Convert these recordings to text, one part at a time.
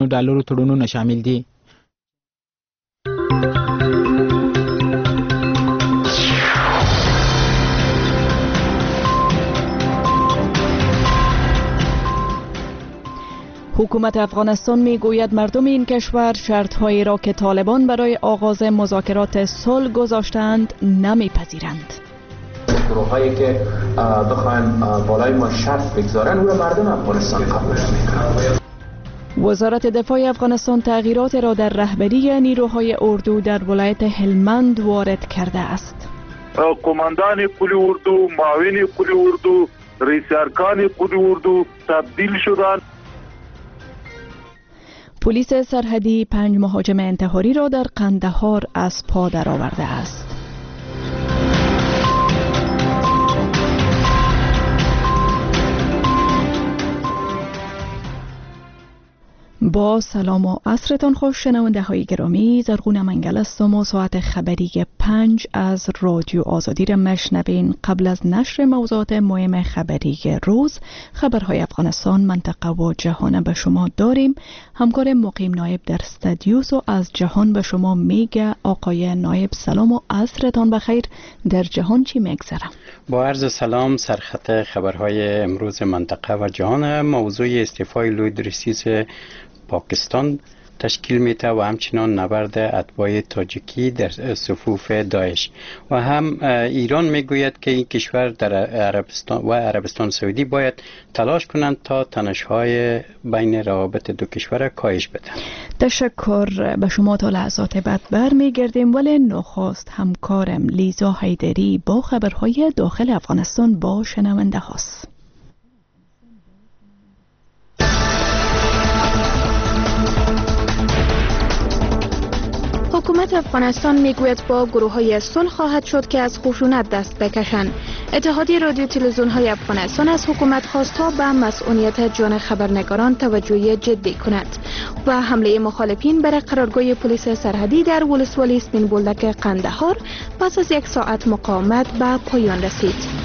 ډالرو تړونونه شامل دي. حکومت افغانستان میگوید مردم این کشور شرط‌هایی را که طالبان برای آغاز مذاکرات صلح گذاشتند نمیپذیرند. گروه‌هایی که بخواین بالای ما شرط بگذارن او مردم افغانستان قبول نمی‌کنند. وزارت دفاع افغانستان تغییرات را در رهبری نیروهای اردو در ولایت هلمند وارد کرده است. قماندان قلی اردو، معاون قلی اردو، رئیس ارکان قلی اردو تبدیل شدند. پلیس سرحدی 5 مهاجم انتحاری را در قندهار از پا درآورده است. با سلام و عصرتان خوش شنونده های گرامی، زرغون منگل هستم و ساعت خبری 5 از رادیو آزادی را میشنوین. قبل از نشر موضوعات مهم خبری روز، خبرهای افغانستان، منطقه و جهان به شما داریم. همکار مقیم نایب در استودیوس و از جهان به شما میگه. آقای نایب سلام و عصرتان بخیر. در جهان چی میگذره؟ با عرض سلام، سرخط خبرهای امروز منطقه و جهان موضوع استعفای لوید رئیس پاکستان تشکیل میده و همچنان نبرد اتباع تاجیکی در صفوف داعش و هم ایران میگوید که این کشور در عربستان سعودی باید تلاش کنند تا تنش‌های بین روابط دو کشور کاهش بدن. تشکر. به شما تا لحظات بعد برمیگردیم، ولی نخست همکارم لیزا حیدری با خبرهای داخل افغانستان با شنونده هاست. حکومت افغانستان میگوید با گروه‌های صلح خواهد شد که از خشونت دست بکشند. اتحادیه رادیو تلویزیون‌های افغانستان از حکومت خواست تا به مسئولیت جان خبرنگاران توجه جدی کند و حمله مخالفین بر قرارگاه پلیس سرحدی در ولسوالی سپین بولدک قندهار پس از 1 ساعت مقاومت به پایان رسید.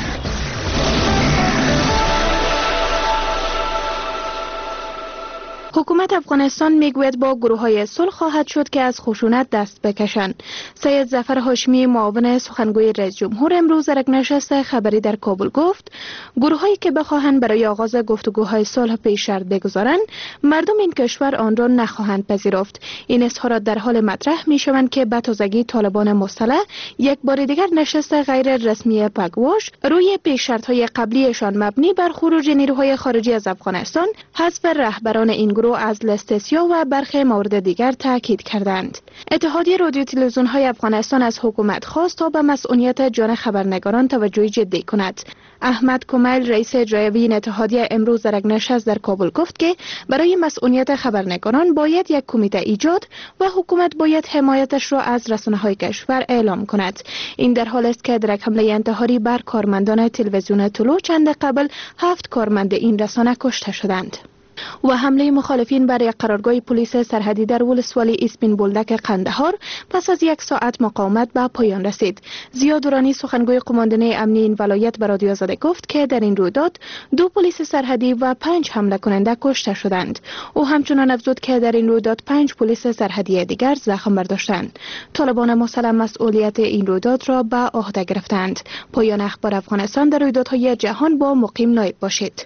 حکومت افغانستان میگوید با گروه‌های صلح خواهد شد که از خشونت دست بکشند. سید ظفر هاشمی، معاون سخنگوی رئیس جمهور، امروز در یک نشست خبری در کابل گفت گروه‌هایی که بخواهند برای آغاز گفتگوهای صلح پیش شرط بگذارند، مردم این کشور آن را نخواهند پذیرفت. این اظهارات در حال مطرح میشوند که به تازگی طالبان مسلح یک بار دیگر نشست غیر رسمی پگواش روی پیش شرط‌های قبلیشان مبنی بر خروج نیروهای خارجی از افغانستان، حذف رهبران این گروه از لیست سیاه و برخی موارد دیگر تاکید کردند. اتحادیه رادیو تلویزیون‌های افغانستان از حکومت خواست تا به مسئولیت جان خبرنگاران توجه جدی کند. احمد کمیل، رئیس اجرایی این اتحادیه، امروز در یک نشست در کابل گفت که برای مسئولیت خبرنگاران باید یک کمیته ایجاد و حکومت باید حمایتش را از رسانه‌های کشور اعلام کند. این در حالی است که در یک حمله انتحاری بر کارمندان تلویزیون طلوع چند قبل 7 کارمند این رسانه کشته شدند. و حمله مخالفین بر یک قرارگاه پلیس سرحدی در ولسوالی اسپین بولدک قندهار پس از 1 ساعت مقاومت به پایان رسید. ضیا درانی، سخنگوی قماندانه امنی این ولایت، به رادیو آزادی گفت که در این رویداد 2 پلیس سرحدی و 5 حمله کننده کشته شدند. او همچنان افزود که در این رویداد 5 پلیس سرحدی دیگر زخم برداشتند. طالبان مسلح مسئولیت این رویداد را به عهده گرفتند. پایان اخبار افغانستان. در رویدادهای جهان با مقیم نایب باشید.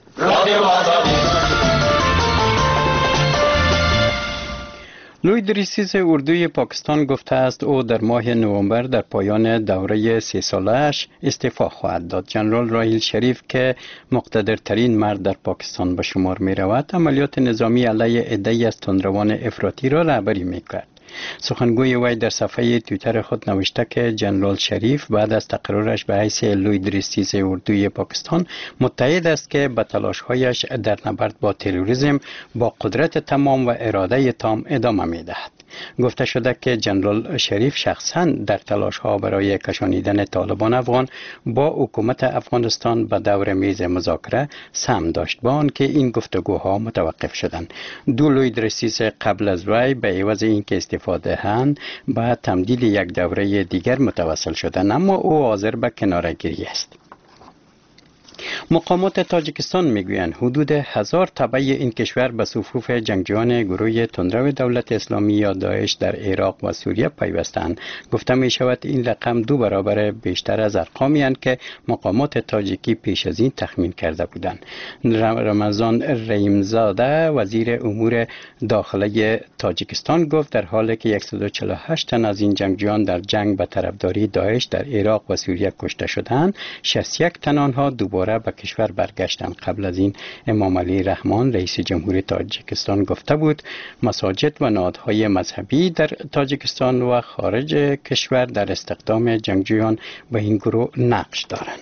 لوید رئیس اردوی پاکستان گفته است او در ماه نوامبر در پایان دوره 3 ساله‌اش استعفا خواهد داد. جنرال راحیل شریف که مقتدرترین مرد در پاکستان به شمار می رود، عملیات نظامی علیه عده‌ای از تندروان افراطی را رهبری می کرد. سخنگوی وی در صفحه توییتر خود نوشته که جنرال شریف بعد از تقررش به حیث لوید رئیس اردوی پاکستان متحد است که به تلاش‌هایش در نبرد با تروریسم با قدرت تمام و اراده تام ادامه می‌دهد. گفته شده که جنرال شریف شخصاً در تلاش‌ها برای کشانیدن طالبان افغان با حکومت افغانستان به دور میز مذاکره سهم داشت، با آنکه این گفتگوها متوقف شدند. 2 لوید رئیس قبل از وی به عوض اینکه استفاده دهند به تمدید یک دوره دیگر متوسل شدند، اما او حاضر به کناره‌گیری است. مقامات تاجیکستان میگویند حدود 1000 تبع این کشور به صفوف جنگجویان گروه تندرو دولت اسلامی یا داعش در عراق و سوریه پیوستند. گفته می شود این رقم 2 برابر بیشتر از ارقامی است که مقامات تاجیکی پیش از این تخمین کرده بودند. رمضان رحیمزاده وزیر امور داخلی تاجیکستان گفت در حالی که 148 تن از این جنگجویان در جنگ به طرفداری داعش در عراق و سوریه کشته شدند، 61 تن آنها دوباره به کشور برگشتند. قبل از این امام علی رحمان رئیس جمهوری تاجیکستان گفته بود مساجد و نهادهای مذهبی در تاجیکستان و خارج کشور در استخدام جنگجویان به این گروه نقش دارند.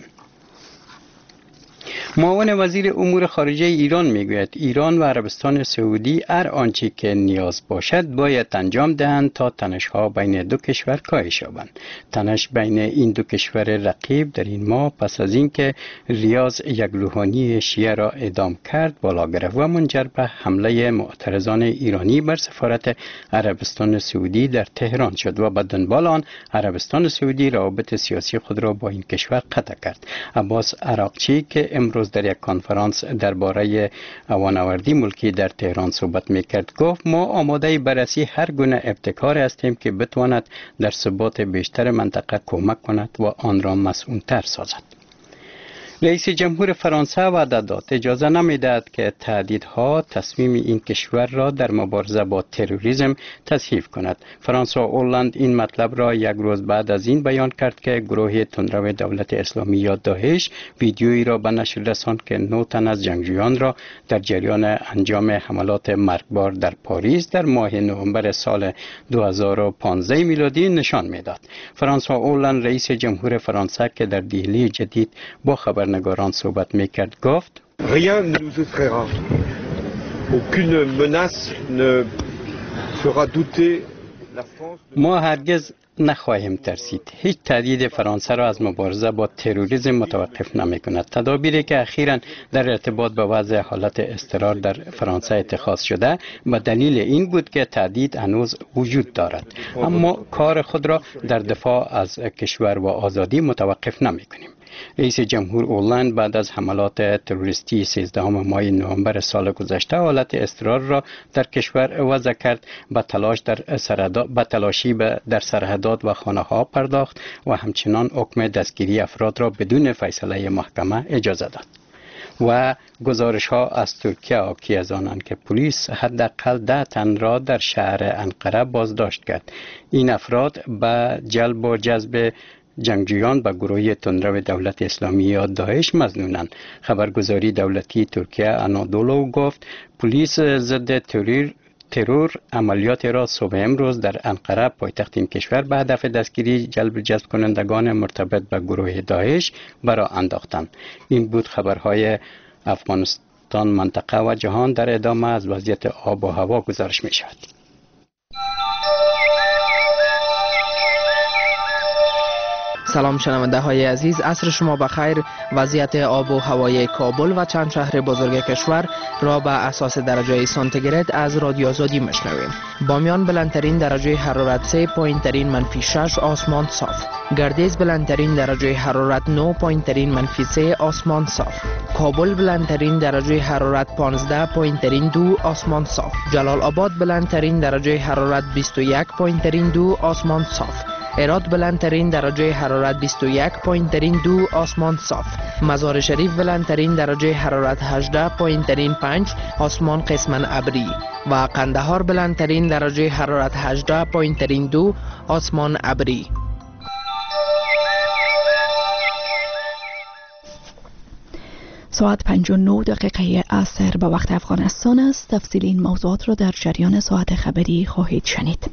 معاون وزیر امور خارجه ایران میگوید ایران و عربستان سعودی هر آنچه که نیاز باشد باید انجام دهند تا تنش‌ها بین دو کشور کاهش یابند. تنش بین این دو کشور رقیب در این ماه پس از اینکه ریاض یک روحانی شیعه را اعدام کرد بالا گرفت و منجر به حمله معترضان ایرانی بر سفارت عربستان سعودی در تهران شد و به دنبال آن عربستان سعودی روابط سیاسی خود را با این کشور قطع کرد. عباس عراقچی که امروز در یک کنفرانس درباره اوانوردی ملکی در تهران صحبت میکرد گفت ما آماده بررسی هر گونه ابتکار هستیم که بتواند در ثبات بیشتر منطقه کمک کند و آن را مسئول‌تر سازد. رئیس جمهور فرانسه وعده داد اجازه نمیدهد که تهدیدها تصمیم این کشور را در مبارزه با تروریسم تضعیف کند. فرانسوا هولند این مطلب را یک روز بعد از این بیان کرد که گروه تندرو دولت اسلامی یا داعش ویدیویی را به نشر رساند که 9 تن از جنگجویان را در جریان انجام حملات مرگبار در پاریس در ماه نوامبر سال 2015 میلادی نشان میداد. فرانسوا هولند رئیس جمهور فرانسه که در دهلی جدید با خبرنگاران صحبت میکرد گفت Rien ne nous effraiera. Aucune menace ne fera douter la France. ما هرگز نخواهیم ترسید. هیچ تهدید فرانسه را از مبارزه با تروریسم متوقف نمی کند. تدابیری که اخیراً در ارتباط به وضع حالت اضطرار در فرانسه اتخاذ شده به دلیل این بود که تهدید هنوز وجود دارد. اما کار خود را در دفاع از کشور و آزادی متوقف نمی کنیم. رئیس جمهور هولند بعد از حملات تروریستی 13 ماه نوامبر سال گذشته حالت اضطرار را در کشور وضع کرد. به تلاشی در سرحدات و خانه ها پرداخت و همچنان حکم دستگیری افراد را بدون فیصله محکمه اجازه داد. و گزارش ها از ترکیه حاکی از آنند که پلیس حداقل 10 تن را در شهر انقره بازداشت کرد. این افراد به جلب و جذب جنگجویان به گروه تندرو دولت اسلامی یا داعش مظنونند. خبرگزاری دولتی ترکیه آنادولو گفت پلیس ضد ترور عملیات را صبح امروز در انقره پایتخت این کشور به هدف دستگیری جذب کنندگان مرتبط به گروه داعش برا انداختند. این بود خبرهای افغانستان، منطقه و جهان. در ادامه از وضعیت آب و هوا گزارش می شود. سلام شنونده های عزیز، عصر شما بخیر. وضعیت آب و هوای کابل و چند شهر بزرگ کشور را به اساس درجه سانتیگراد از رادیو آزادی میشنویم. بامیان بلندترین درجه حرارت 3، پایینترین -6 آسمان صاف. گردیز بلندترین درجه حرارت 9، پایینترین -3 آسمان صاف. کابل بلندترین درجه حرارت 15، پایینترین 2 آسمان صاف. جلال آباد بلندترین درجه حرارت 21، پایینترین 2 آسمان صاف. هرات بلندترین درجه حرارت 21، پایینترین 2 آسمان صاف. مزار شریف بلندترین درجه حرارت 18، پایینترین 5 آسمان قسماً ابری. و قندهار بلندترین درجه حرارت 18، پایینترین 2 آسمان ابری. ساعت 59 عصر به وقت افغانستان است. تفصیل این موضوعات را در جریان ساعت خبری خواهید شنید.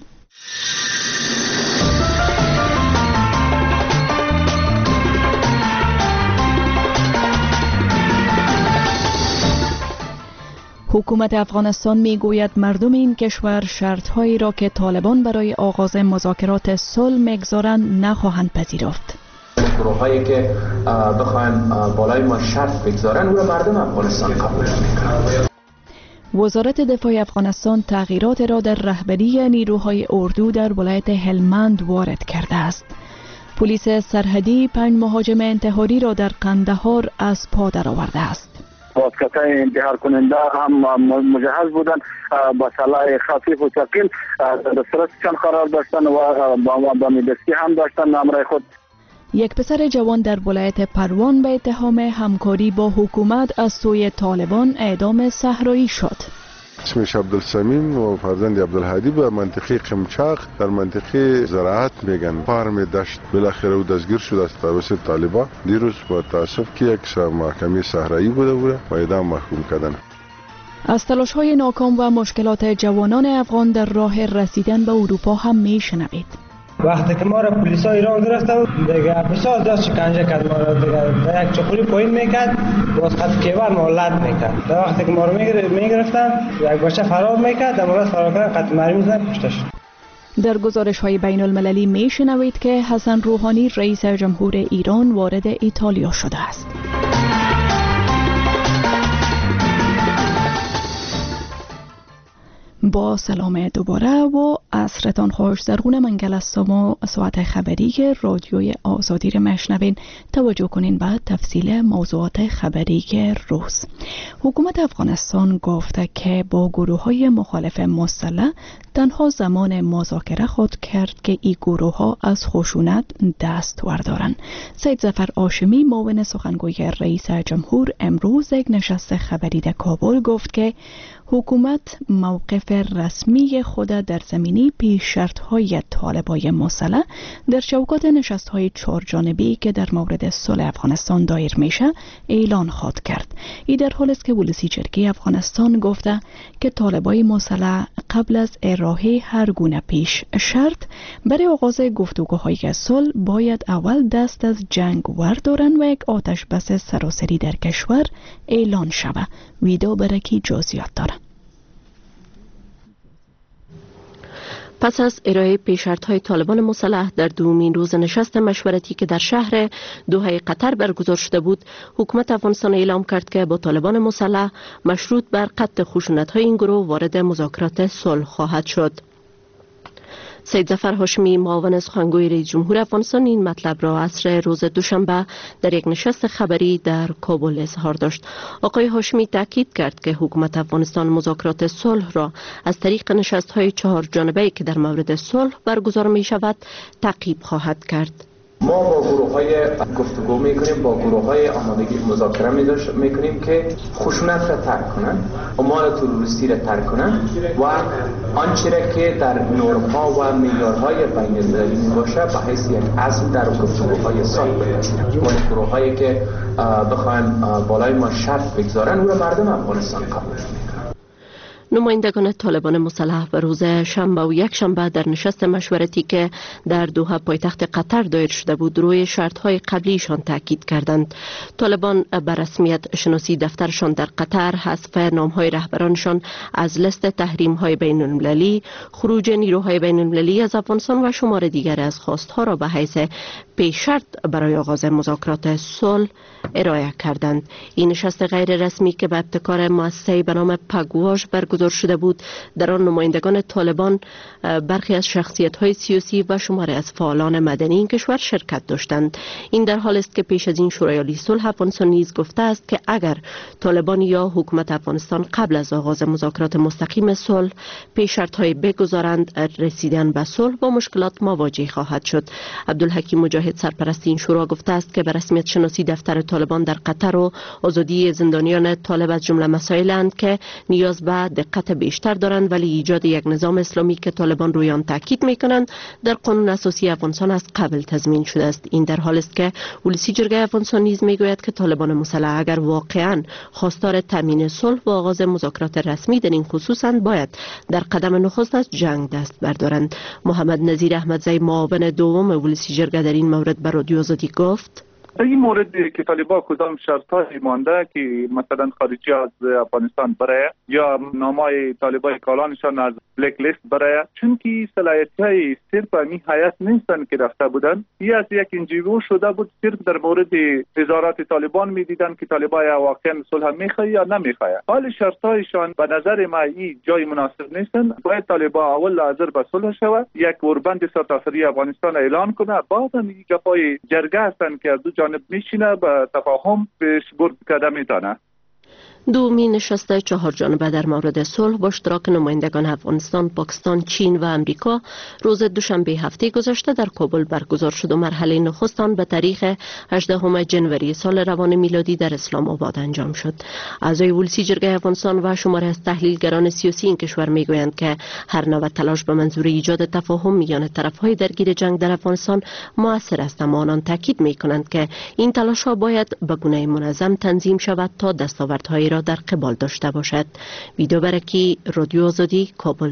حکومت افغانستان میگوید مردم این کشور شرط‌هایی را که طالبان برای آغاز مذاکرات صلح میگذارند نخواهند پذیرفت. گروهایی که بخواین بالای ما شرط بگذارن او را مردم افغانستان قبول نمی‌کنند. وزارت دفاع افغانستان تغییرات را در رهبری نیروهای اردو در ولایت هلمند وارد کرده است. پلیس سرحدی 5 مهاجم انتحاری را در قندهار از پا درآورده است. بازکتای انتحار کننده هم مجهز بودند با سلاح خفیف و ثقیل، دسترسشان قرار داشتند و با میدستی هم داشتند نامرای خود. یک پسر جوان در ولایت پروان به اتهام همکاری با حکومت از سوی طالبان اعدام صحرایی شد. اسمش عبدالسمیم و فرزند عبدالهادی به منطقه قمچاق در منطقه زراعت میگن فارم دشت بالاخره او دستگیر شد از توسط طالبان. دیروز با تاسف که یک محکمه صحرایی بوده و اعدام محکوم کردن. از تلاش‌های ناکام و مشکلات جوانان افغان در راه رسیدن به اروپا هم میشنوید. وقتی که ما را پلیسا ایران گرفتن دیگه بسیار دست شکنجه کرد، ما را دیگه یک چپوری پایین میکرد، باز خط کیوان مولد میکرد. در وقتی که ما را میگرفتن یک بچه فرار میکرد، در مورد فرار کردن قطع مرمی میزدن پشتش. در گزارش‌های بین المللی میشنوید که حسن روحانی رئیس جمهور ایران وارد ایتالیا شده است. با سلام دوباره و عصرتان خوش. در گونه منگل است و ساعت خبری که رادیوی آزادی را مشنوین. توجه کنین به تفصیل موضوعات خبری که روز. حکومت افغانستان گفته که با گروه‌های مخالف مسلح تنها زمان مذاکره خود کرد که این گروه‌ها از خشونت دست وردارند. سید ظفر هاشمی معاون سخنگوی رئیس جمهور امروز یک نشست خبری در کابل گفت که حکومت موقف رسمی خود در زمینه پیش شرط‌های طالبای مسلح در چوکات نشست‌های 4 جانبی که در مورد صلح افغانستان دایر میشه اعلان خواهد کرد. این در حالی است که ولسی جرگه افغانستان گفته که طالبای مسلح قبل از ارائه هر گونه پیش شرط برای آغاز گفتگوهای صلح باید اول دست از جنگ وردارن و یک آتش بس سراسری در کشور اعلان شود. ویدا برکی جزئیات داره. پس از ارائه پیش‌شرط‌های طالبان مسلح در دومین روز نشست مشورتی که در شهر دوحه قطر برگزار شده بود، حکومت افغانستان اعلام کرد که با طالبان مسلح مشروط بر قطع خشونت‌های این گروه وارد مذاکرات صلح خواهد شد. سید ظفر هاشمی معاون سخنگوی رئیس جمهور افغانستان این مطلب را عصر روز دوشنبه در یک نشست خبری در کابل اظهار داشت. آقای هاشمی تاکید کرد که حکومت افغانستان مذاکرات صلح را از طریق نشست‌های 4 جانبه‌ای که در مورد صلح برگزار می شود تعقیب خواهد کرد. ما با گروه‌های گفتگو میکنیم، با گروه‌های آمادگی مذاکره میکنیم که خشونت را ترک کنند، اعمال تروریستی را ترک کنند و آنچه را که در نورم‌ها و معیارهای بین‌المللی میباشه به حیث یک اصل در گفتگوهای صلح بپذیرند. ما گروه‌هایی که بخواهند بالای ما شرط بگذارن او را مردم افغانستان قبول می‌کنند. نمایندگان طالبان مسلح به روز شنبه و یک شنبه در نشست مشورتی که در دوحه پایتخت قطر دایر شده بود روی شرط‌های قبلیشان تاکید کردند. طالبان به رسمیت شناسی دفترشان در قطر، حذف نام‌های رهبرانشان از لیست تحریم‌های بین‌المللی، خروج نیروهای بین‌المللی از افغانستان و شمار دیگر از خواست‌ها را به حیث پیش شرط برای آغاز مذاکرات صلح ارائه کردند. این نشست غیر رسمی که به ابتکار مؤسسه‌ای به نام پگواش برگزار شده بود، در آن نمایندگان طالبان، برخی از شخصیت‌های سیاسی و شماری از فعالان مدنی این کشور شرکت داشتند. این در حالی است که پیش از این شورای عالی صلح افغانستان نیز گفته است که اگر طالبان یا حکومت افغانستان قبل از آغاز مذاکرات مستقیم صلح پیش شرط‌های بگذارند، رسیدن به صلح با مشکلات مواجه خواهد شد. عبدالحکیم مجاهد سرپرست این شورا گفته است که به رسمیت شناسی دفتر طالبان در قطر و آزادی زندانیان طالب از جمله مسائلند که نیاز به دقت بیشتر دارند، ولی ایجاد یک نظام اسلامی که طالبان روی آن تاکید میکنند در قانون اساسی افغانستان از قبل تضمین شده است. این در حالی است که ولسی جرگه افغانستان نیز میگوید که طالبان مسلح اگر واقعا خواستار تامین صلح و آغاز مذاکرات رسمی در این خصوصند، باید در قدم نخست از جنگ دست بردارند. محمد نظیر احمدزی معاون دوم ولسی جرگه در این مورد به رادیو آزادی گفت: این مورد که طالبان کدام شرط‌های مانده که مثلا خارجی از افغانستان برای یا نامای طالبان کالانشان از بلک لیست برای، چون که صلاحیت‌های صرف همین هیئت نیستن که رفته بودن، از یک انجیو شده بود، صرف در مورد وزارت طالبان میدیدن که طالبان واقعا صلح میخواه یا نمیخواه. حال شرط‌هایشان به نظر ما این جای مناسب نیستن. باید طالبان اول حاضر به صلح شود، یک اوربند سرتاسری افغانستان اعلان کنه، بعد این گپای جرگه هستن که از دو جانب میشینه به تفاهم پیش برد کده میتونه. دومین نشست 4 جانبه در مورد صلح با اشتراک نمایندگان افغانستان، پاکستان، چین و امریکا روز دوشنبه هفته گذشته در کابل برگزار شد و مرحله نخست آن به تاریخ 18 جنوری سال روان میلادی در اسلام آباد انجام شد. اعضای ولسی جرگه افغانستان و شماره از تحلیلگران سیاسی این کشور میگویند که هر نوع تلاش به منظور ایجاد تفاهم میان طرفهای درگیر جنگ در افغانستان موثر است، اما آنان تاکید میکنند که این تلاش ها باید به گونه منظم تنظیم شود تا دستاوردهایی را در قبال داشته باشد. ویدیو برکی رادیو آزادی، کابل.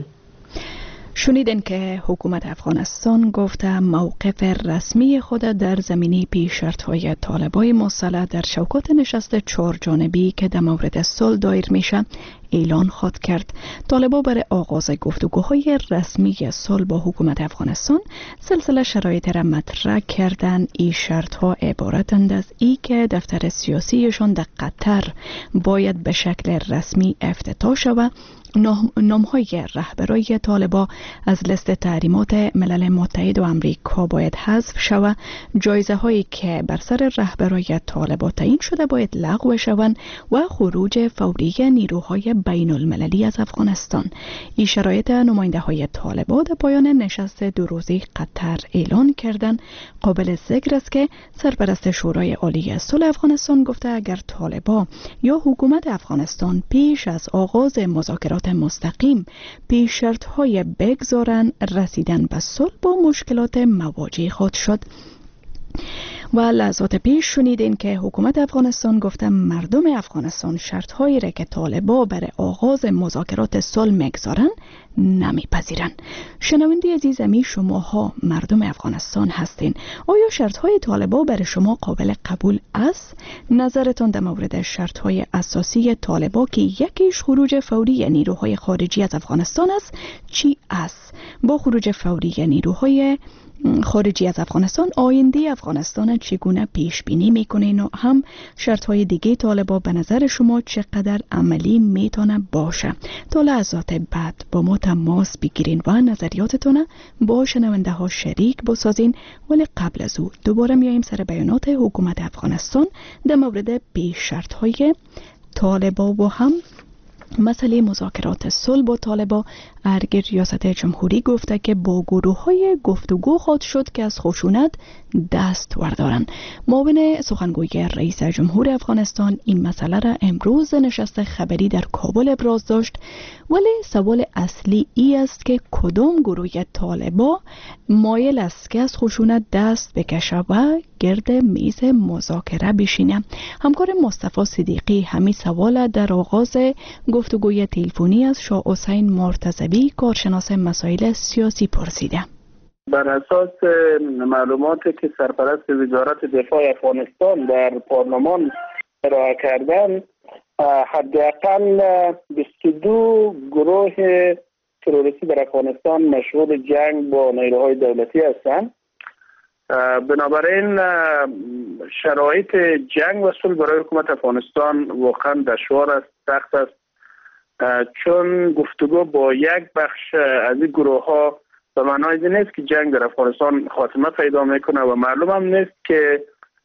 شنیدن که حکومت افغانستان گفته موقف رسمی خود در زمینه پیشرفت‌های طالبان مسلح در شوکات نشست 4 جانبی که در مورد صلح دایر میشه اعلان خواهد کرد. طالبان برای آغاز گفتگوهای رسمی صلح با حکومت افغانستان سلسله شرایط را مطرح کردن. این شرط‌ها عبارتند از ای که دفتر سیاسیشان در قطر باید به شکل رسمی افتتاح شود، نام‌های رهبرای طالبان از لیست تحریمات ملل متحد و امریکا باید حذف شود، جایزه هایی که بر سر رهبرای طالبان تعیین شده باید لغو شوند و خروج فوری نیروهای بین المللی از افغانستان. این شرایط نماینده های طالبان در پایان نشست 2 روزه قطر اعلان کردند. قابل ذکر است که سرپرست شورای عالی صلح افغانستان گفته اگر طالبان یا حکومت افغانستان پیش از آغاز مذاکرات مستقیم پیش شرط‌های بگذارن، رسیدن به صلح با مشکلات مواجه خود شد. و لحظات پیش شنیدین که حکومت افغانستان گفته مردم افغانستان شرط‌هایی را که طالبان برای آغاز مذاکرات صلح میگذارن نمیپذیرن. شنونده عزیز، شماها مردم افغانستان هستین. آیا شرط‌های طالبان برای شما قابل قبول است؟ نظرتان در مورد شرط‌های اساسی طالبان که یکیش خروج فوری نیروهای خارجی از افغانستان است چی است؟ با خروج فوری نیروهای خارجی از افغانستان آینده افغانستان چگونه پیش بینی میکنین و هم شرط‌های دیگه طالبان به نظر شما چقدر عملی میتونه باشه؟ تا لحظات بعد با ما تماس بگیرین و نظریاتتون با شنونده ها شریک بسازین. ولی قبل از او دوباره میاییم سر بیانات حکومت افغانستان در مورد پیش شرط‌های طالبان و هم مسئله مذاکرات صلح با طالبان. ارگ ریاست جمهوری گفته که با گروه‌های گفتگو خواهد شد که از خشونت دست وردارن. معاون سخنگوی رئیس جمهور افغانستان این مسئله را امروز نشست خبری در کابل ابراز داشت، ولی سوال اصلی ای است که کدام گروه طالبان مایل است که از خشونت دست بکشه و گرد میز مذاکره بشینه. همکار مصطفی صدیقی همین سوال در آغاز گفتگوی تلفنی از شاه حسین مرتضوی کارشناس مسائل سیاسی پرسیده. بر اساس معلوماتی که سرپرست وزارت دفاع افغانستان در پارلمان ارائه کردن، حداقل 22 گروه تروریستی در افغانستان مشغول جنگ با نیروهای دولتی هستند. بنابراین شرایط جنگ و صلح برای حکومت افغانستان واقعا دشوار است، سخت است، چون گفتگو با یک بخش از این گروه ها به معنای نیست که جنگ در افغانستان خاتمه پیدا میکنه و معلوم هم نیست که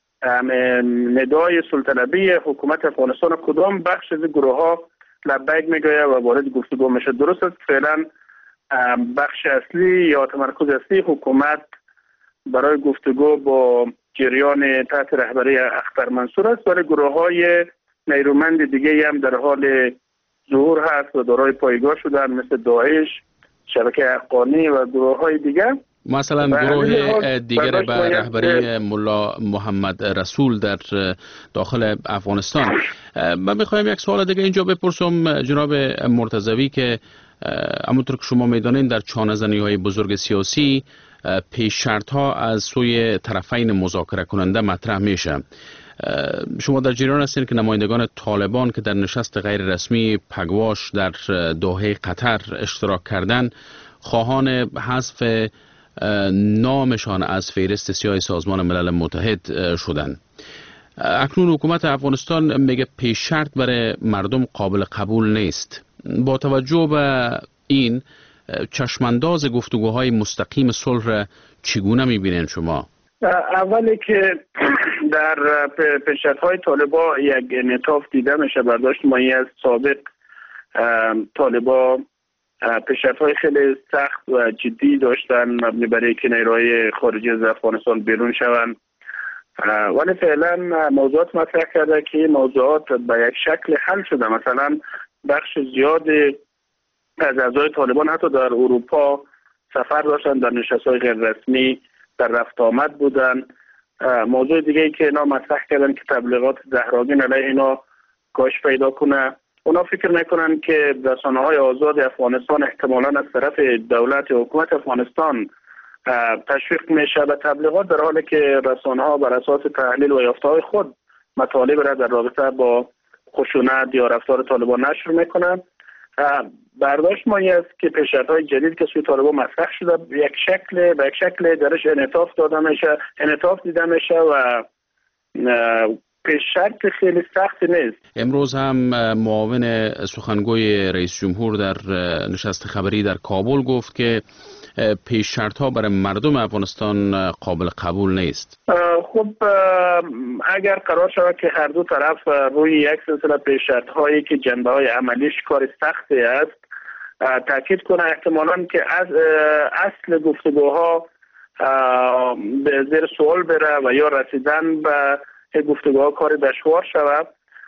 ندای صلح طلبی حکومت افغانستان کدام بخش از گروه ها لبیک میگوید و وارد گفتگو میشه. درست است فعلا بخش اصلی یا تمرکز اصلی حکومت برای گفتگو با جریان تحت رهبری اختر منصور است، ولی گروه های نیرومند دیگه هم در حال ظهور هست و دارای پایگاه شدن، مثل داعش، شبکه حقانی و گروه های دیگه. مثلا گروه دیگر به رهبری ملا محمد رسول در داخل افغانستان. من میخوایم یک سوال دیگه اینجا بپرسم جناب مرتضوی که همونطور که شما میدانید در چانه‌زنی‌های بزرگ سیاسی پیش شرط‌ها از سوی طرفین مذاکره کننده مطرح میشه. شما در جریان هستید که نمایندگان طالبان که در نشست غیر رسمی پگواش در دوحه قطر اشتراک کردن خواهان حذف نامشان از فهرست سیاه سازمان ملل متحد شدند. اکنون حکومت افغانستان میگه پیش شرط برای مردم قابل قبول نیست. با توجه به این چشمانداز گفتگوهای مستقیم صلح را چگونه میبینین شما؟ اولی که در پیشرفت‌های طالبان یک انعطاف دیده میشه. برداشت مایی از سابق طالبان پیشرفت‌های خیلی سخت و جدی داشتن مبنی بر که نیروهای خارجی از افغانستان بیرون شوند، ولی فعلا موضوعات مطرح کرده که موضوعات به یک شکل حل شده. مثلا بخش زیادی از اعضای طالبان حتی در اروپا سفر داشتن، در نشست‌های غیر رسمی در رفت آمد بودن. موضوع دیگه ای که اینا مطرح کردن که تبلیغات زهراگین علیه اینا کاهش پیدا کنه. اونا فکر میکنن که رسانه‌های آزاد افغانستان احتمالاً از طرف دولت و حکومت افغانستان تشویق میشه به تبلیغات، در حالی که رسانه‌ها بر اساس تحلیل و یافته‌های خود مطالب را در رابطه با خشونت یا رفتار طالبان نشر میکنن. برداشت ما این است که پیشرفت‌های جدید که سوی طالبان مطرح شده به یک شکل درش انعطاف دیده میشه و پیش شرط خیلی سخت نیست. امروز هم معاون سخنگوی رئیس جمهور در نشست خبری در کابل گفت که پیش شرط ها برای مردم افغانستان قابل قبول نیست. خب اگر قرار شود که هر دو طرف روی یک سلسله پیش شرط هایی که جنبه های عملیش کار سختی است تاکید کنه، احتمالاً که از اصل گفتگوها به زیر سوال بره و یا رسیدن به گفتگوها کار دشوار شود.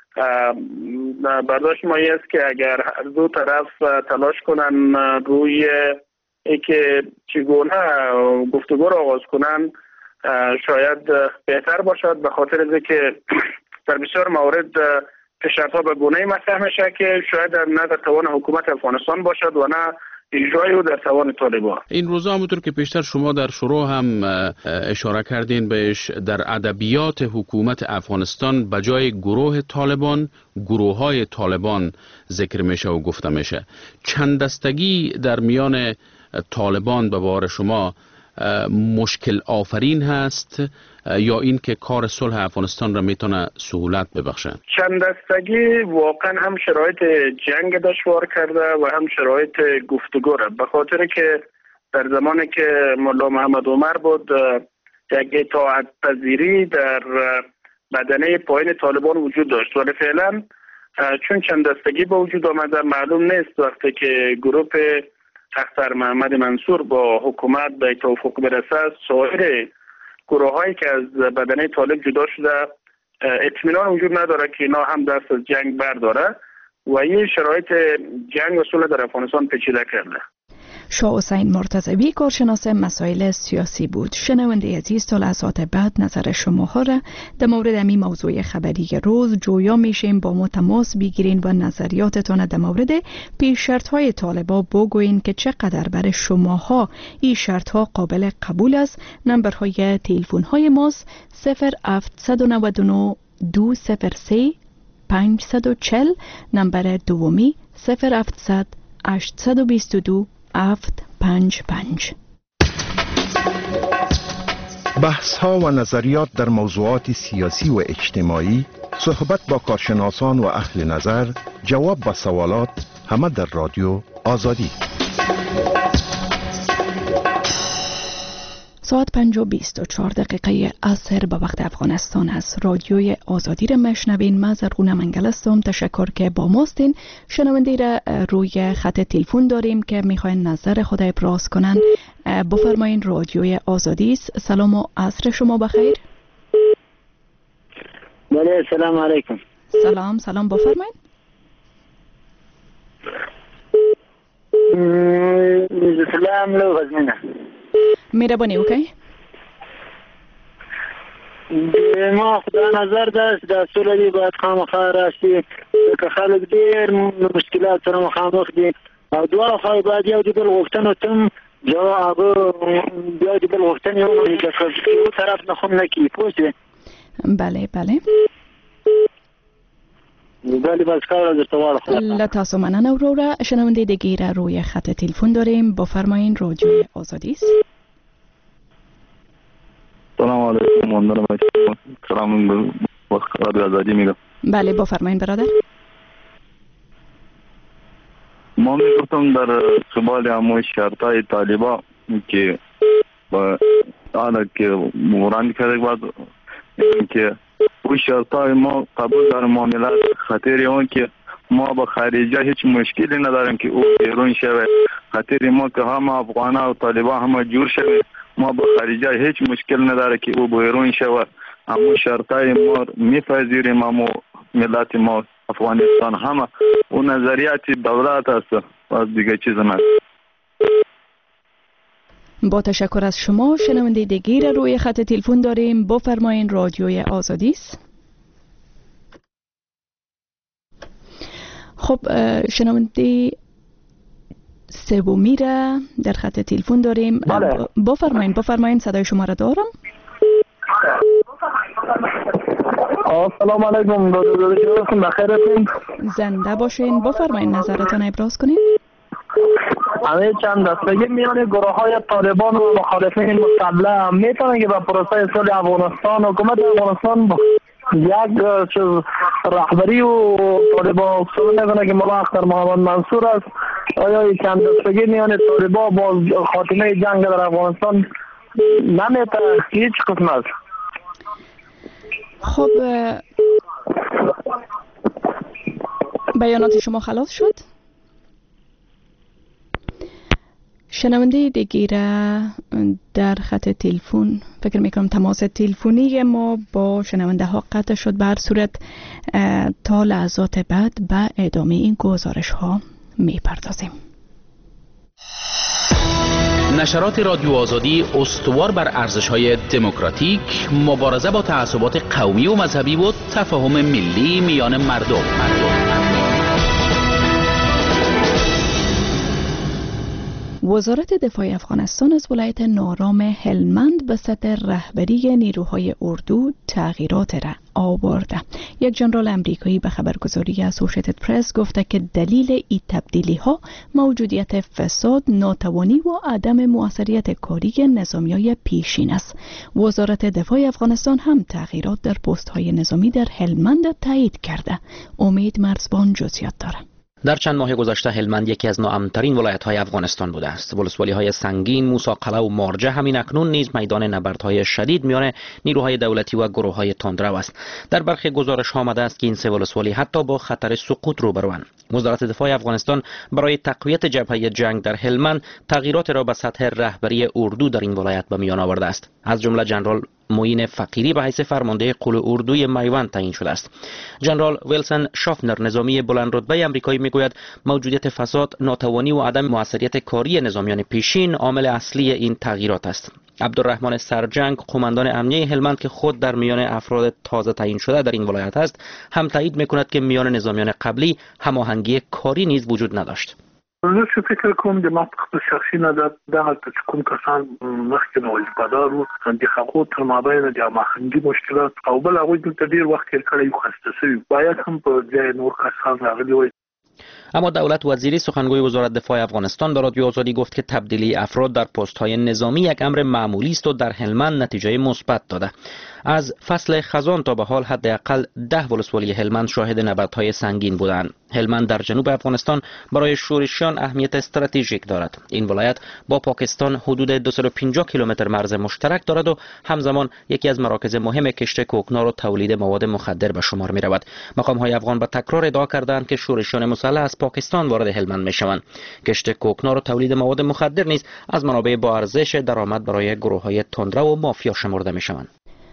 برداشت ما است که اگر هر دو طرف تلاش کنن روی اینکه چگونه گفتگو را آغاز کنن شاید بهتر باشد، به خاطر اینکه در بسیار موارد پیشرفت‌ها به گونه‌ای مطرح میشه که شاید نه در توان حکومت افغانستان باشد و نه اجرای او در توان طالبان. این روزا همونطور که پیشتر شما در شروع هم اشاره کردین بهش، در ادبیات حکومت افغانستان به جای گروه طالبان گروه‌های طالبان ذکر میشه و گفته میشه. چند دستگی در میان طالبان به بار شما مشکل آفرین هست یا این که کار صلح افغانستان را میتونه سهولت ببخشه؟ چند دستگی واقعا هم شرایط جنگ دشوار کرده و هم شرایط گفتگو را، به خاطر که در زمانی که ملا محمد عمر بود یک اطاعت پذیری در بدنه پایین طالبان وجود داشت، ولی فعلا چون چند دستگی به وجود آمده معلوم نیست وقتی که گروه اختر محمد منصور با حکومت به توافق برسد سایر گروه هایی که از بدنه طالب جدا شده اطمینان وجود نداره که اینا هم دست از جنگ برداره و این شرایط جنگ و صلح در افغانستان پیچیده کرده. شاه حسین مرتضوی کارشناس مسائل سیاسی بود. شنونده عزیز، تا لحظات بعد نظر شماها را در مورد این موضوع خبری روز جویا میشیم. با ما تماس بگیرین و نظریاتتان در مورد پیش شرط های طالبان بگوین که چقدر برای شماها این شرط ها قابل قبول است. نمبرهای تلفن های ماست 0799 203 540، نمبر دومی 0700 822 755. بحث ها و نظریات در موضوعات سیاسی و اجتماعی، صحبت با کارشناسان و اهل نظر، جواب به سوالات، همه در رادیو آزادی. ساعت 5:24 عصر به وقت افغانستان است. رادیوی آزادی را مشنوین. من زرغونه منگل هستم. تشکر که با ماستین. شنونده را روی خط تلفن داریم که میخواین نظر خود ابراز کنن. بفرمایین. رادیوی آزادی است. سلام و عصر شما بخیر. بله، سلام علیکم. سلام بفرمایین. سلام لو غزنینه. مهربانی اوکی. ما خدا نظر داشت در صلح باید خامخا راشي که خلک ډیر مشکلات سره مخامخ دي دواړه خواهی باید یو د بل غوښتنو ته جواب بیا د بل غوښتنې ومني لکه یو طرف نه خو نه کیږي پوه شوې. بله بله بله بس کار درته واړه لتاسو مننه وروره. شنونده دیگه را روی خط تلفن داریم. بفرمایین رادیو آزادی است. سلام علیکم مندرم سلام وقت رادیو آزادی میگم. بله بفرمایین برادر. ما میگفتم در قبال همون شرطای طالبا که با آنها که موران کرده بعد که او شرطای ما قبول در معاملات خطری اون که ما با خارجه هیچ مشکلی نداریم که او بیرون شوه. خطری ما که هم افغانا و طالبا هم جور شوه، ما با خارجه هیچ مشکل نداره که او بیرون شوه. همون شرطای ما میپذیریم، همون ملت ما افغانستان همه و نظریات دولت است و دیگه چیز نه. با تشکر از شما. شنونده دیگه روی خط تلفن داریم. بفرمایین رادیوی آزادی است. خب شنونده سومی را در خط تلفن داریم. بفرمایین صدای شما را دارم. سلام علیکم داداش، بخیرتون؟ زنده باشین. بفرمایین نظرتان ابراز کنید. همه چند دستگی میان گروه های طالبان و مخالفین مسلح میتونه که به پروسه صلح افغانستان حکومت افغانستان یک رهبری و طالبان اصول نکنه که مولا اختر محمد منصور است. آیا این چند دستگی میان طالبان با خاتمه جنگ در افغانستان نمیتونه هیچ قسم است؟ خب بیانات شما خلاص شد. شنونده دیگه را در خط تلفن فکر میکنم تماس تلفنی ما با شنونده ها قطع شد. به هر صورت تا لحظات بعد به ادامه این گزارش ها میپردازیم. نشرات رادیو آزادی استوار بر ارزش‌های دموکراتیک، مبارزه با تعصبات قومی و مذهبی و تفاهم ملی میان مردم. وزارت دفاع افغانستان از ولایت نارام هلمند به سطح رهبری نیروهای اردو تغییرات را آورده. یک ژنرال امریکایی به خبرگزاری اسوشیتد پرس گفته که دلیل این تبدیلی ها موجودیت فساد، ناتوانی و عدم موثریت کاری نظامیای پیشین است. وزارت دفاع افغانستان هم تغییرات در پست های نظامی در هلمند تایید کرده. امید مرزبان جزئیات داره. در چند ماه گذشته هلمند یکی از ناامن‌ترین ولایت‌های افغانستان بوده است. ولسوالی‌های سنگین، موسی-قلعه و مارجه همین اکنون نیز میدان نبردهای شدید میان نیروهای دولتی و گروه‌های تندرو است. در برخی گزارش‌ها آمده است که این سه ولسوالی حتی با خطر سقوط روبروند. وزارت دفاع افغانستان برای تقویت جبهه جنگ در هلمند تغییرات را به سطح رهبری اردو در این ولایت به میان آورده است. از جمله ژنرال معین فقیری به حیث فرمانده قول اردوی میوند تعیین شده است. ژنرال ویلسون شافنر نظامی بلند رتبه آمریکایی میگوید موجودیت فساد، ناتوانی و عدم موثریت کاری نظامیان پیشین عامل اصلی این تغییرات است. عبدالرحمن سرجنگ قماندان امنیه هلمند که خود در میان افراد تازه تعیین شده در این ولایت است، هم تایید میکند که میان نظامیان قبلی هماهنگی کاری نیز وجود نداشت. زه چې فکر کوم د ما په شخصي نظر دغه چې کوم کسان مخکې نه وجوددار وو د هغو تر مابین د هماهنګي مشکلات او بل هغوی دلته ډېر وخت تېر کړی و خسته شوي باید هم په ځای نور کسان راغلي وای. اما دولت وزیری سخنگوی وزارت دفاع افغانستان به رادیو آزادی گفت که تبدیلی افراد در پست‌های نظامی یک امر معمولی است و در هلمند نتیجه مثبت داده. از فصل خزان تا به حال حداقل 10 ولسوالی هلمند شاهد نبردهای سنگین بودند. هلمند در جنوب افغانستان برای شورشیان اهمیت استراتژیک دارد. این ولایت با پاکستان حدود 250 کیلومتر مرز مشترک دارد و همزمان یکی از مراکز مهم کشت کوکنار و تولید مواد مخدر به شمار می رود. مقام‌های افغان به تکرار ادعا کردند که شورشیان مسلح از پاکستان وارد هلمند می شوند. کشت کوکنار و تولید مواد مخدر نیز از منابع با ارزش درآمد برای گروه‌های تندرو و مافیا شمرده می شوند.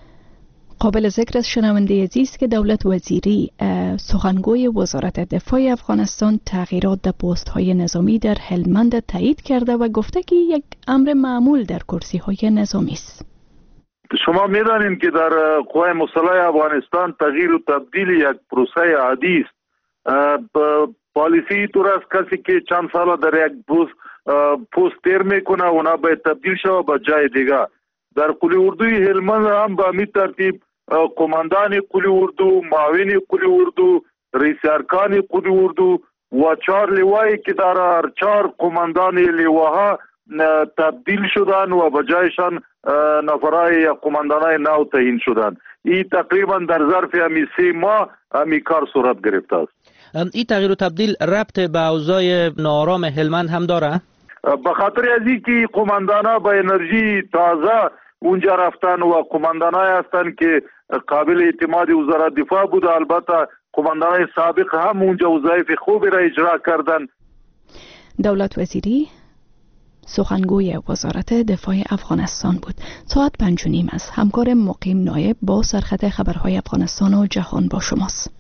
قابل ذکر از شنونده عزیز که دولت وزیری سخنگوی وزارت دفاع افغانستان تغییرات در پست‌های نظامی در هلمند تایید کرده و گفته که یک امر معمول در کرسی‌های نظامی است. شما می‌دانید که در قوای مسلح افغانستان تغییر و تبدیل یک پروسه عادی است. پالیسی طور است کسی که چند سال در یک پست تیر میکنه اونا باید تبدیل شود به جای دیگه. در قلی اردوی هلمند هم به همین ترتیب قماندان قلی اردو، معاون قلی اردو، رئیس ارکان قلی اردو و 4 لیوایی که در هر 4 قماندان لیواها تبدیل شدن و به جایشان نفرای قماندانای نو تعیین شدن. این تقریبا در ظرف همین 3 ماه همین کار صورت گرفته است. این تغییر و تبدیل ربط به اوضاع ناآرام هلمند هم داره؟ به خاطر از اینکه قماندانا با انرژی تازه اونجا رفتن و قماندانای هستن که قابل اعتماد وزارت دفاع بود. البته قماندانای سابق هم اونجا وظایف خوبی را اجرا کردن. دولت وزیری سخنگوی وزارت دفاع افغانستان بود. ساعت 5:30 است. همکار مقیم نایب با سرخط خبرهای افغانستان و جهان با شماست.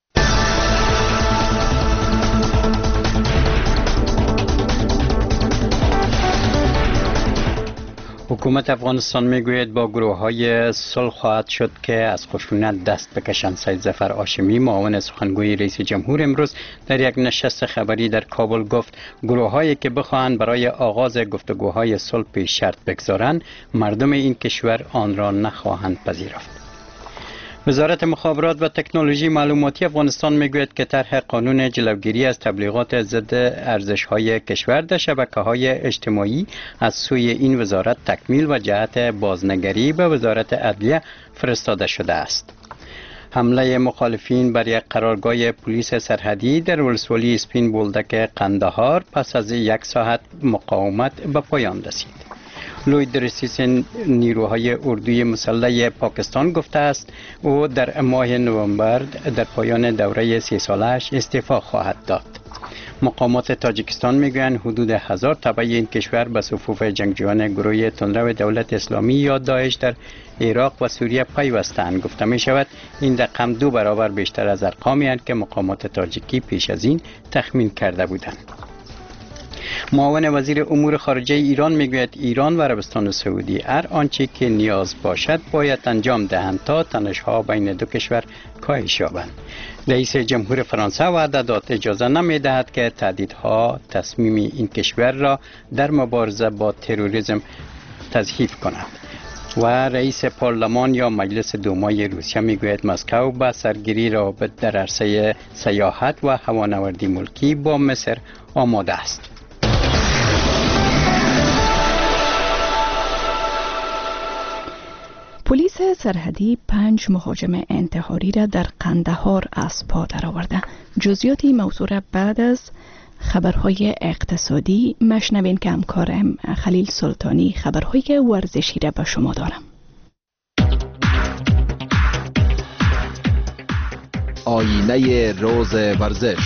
حکومت افغانستان میگوید با گروه های صلح خواهد شد که از خشونت دست بکشند. سید ظفر هاشمی معاون سخنگوی رئیس جمهور امروز در یک نشست خبری در کابل گفت گروه هایی که بخواهند برای آغاز گفتگوهای صلح پیش شرط بگذارند مردم این کشور آن را نخواهند پذیرفت. وزارت مخابرات و تکنولوژی معلوماتی افغانستان میگوید که طرح قانون جلوگیری از تبلیغات ضد ارزش‌های کشور در شبکه‌های اجتماعی از سوی این وزارت تکمیل و جهت بازنگری به وزارت عدلیه فرستاده شده است. حمله مخالفین بر یک قرارگاه پلیس سرحدی در ولسوالی اسپین بولدک قندهار پس از 1 ساعت مقاومت به پایان رسید. لوید رئیس نیروهای اردوی مسلح پاکستان گفته است او در ماه نوامبر در پایان دوره 3 ساله‌اش استعفا خواهد داد. مقامات تاجیکستان میگویند حدود 1000 تبع این کشور به صفوف جنگجویان گروه تندرو دولت اسلامی یا داعش در عراق و سوریه پیوستند. گفته می شود این رقم 2 برابر بیشتر از ارقامی است که مقامات تاجیکی پیش از این تخمین کرده بودند. معاون وزیر امور خارجه ایران میگوید ایران و عربستان سعودی هر آنچه که نیاز باشد باید انجام دهند تا تنش‌ها بین دو کشور کاهش یابند. رئیس جمهور فرانسه وعده داد اجازه نمی‌دهد که تهدیدها تصمیم این کشور را در مبارزه با تروریسم تضعیف کند. و رئیس پارلمان یا مجلس دومای روسیه میگوید مسکو به سرگیری روابط در عرصه سیاحت و هوانوردی ملکی با مصر آماده است. پلیس سرحدی 5 مهاجم انتحاری را در قندهار از پا درآورده. جزئیاتی موضوع را بعد از خبرهای اقتصادی مشنوین که همکارم خلیل سلطانی خبرهای ورزشی را به شما دارم. آینه روز ورزش.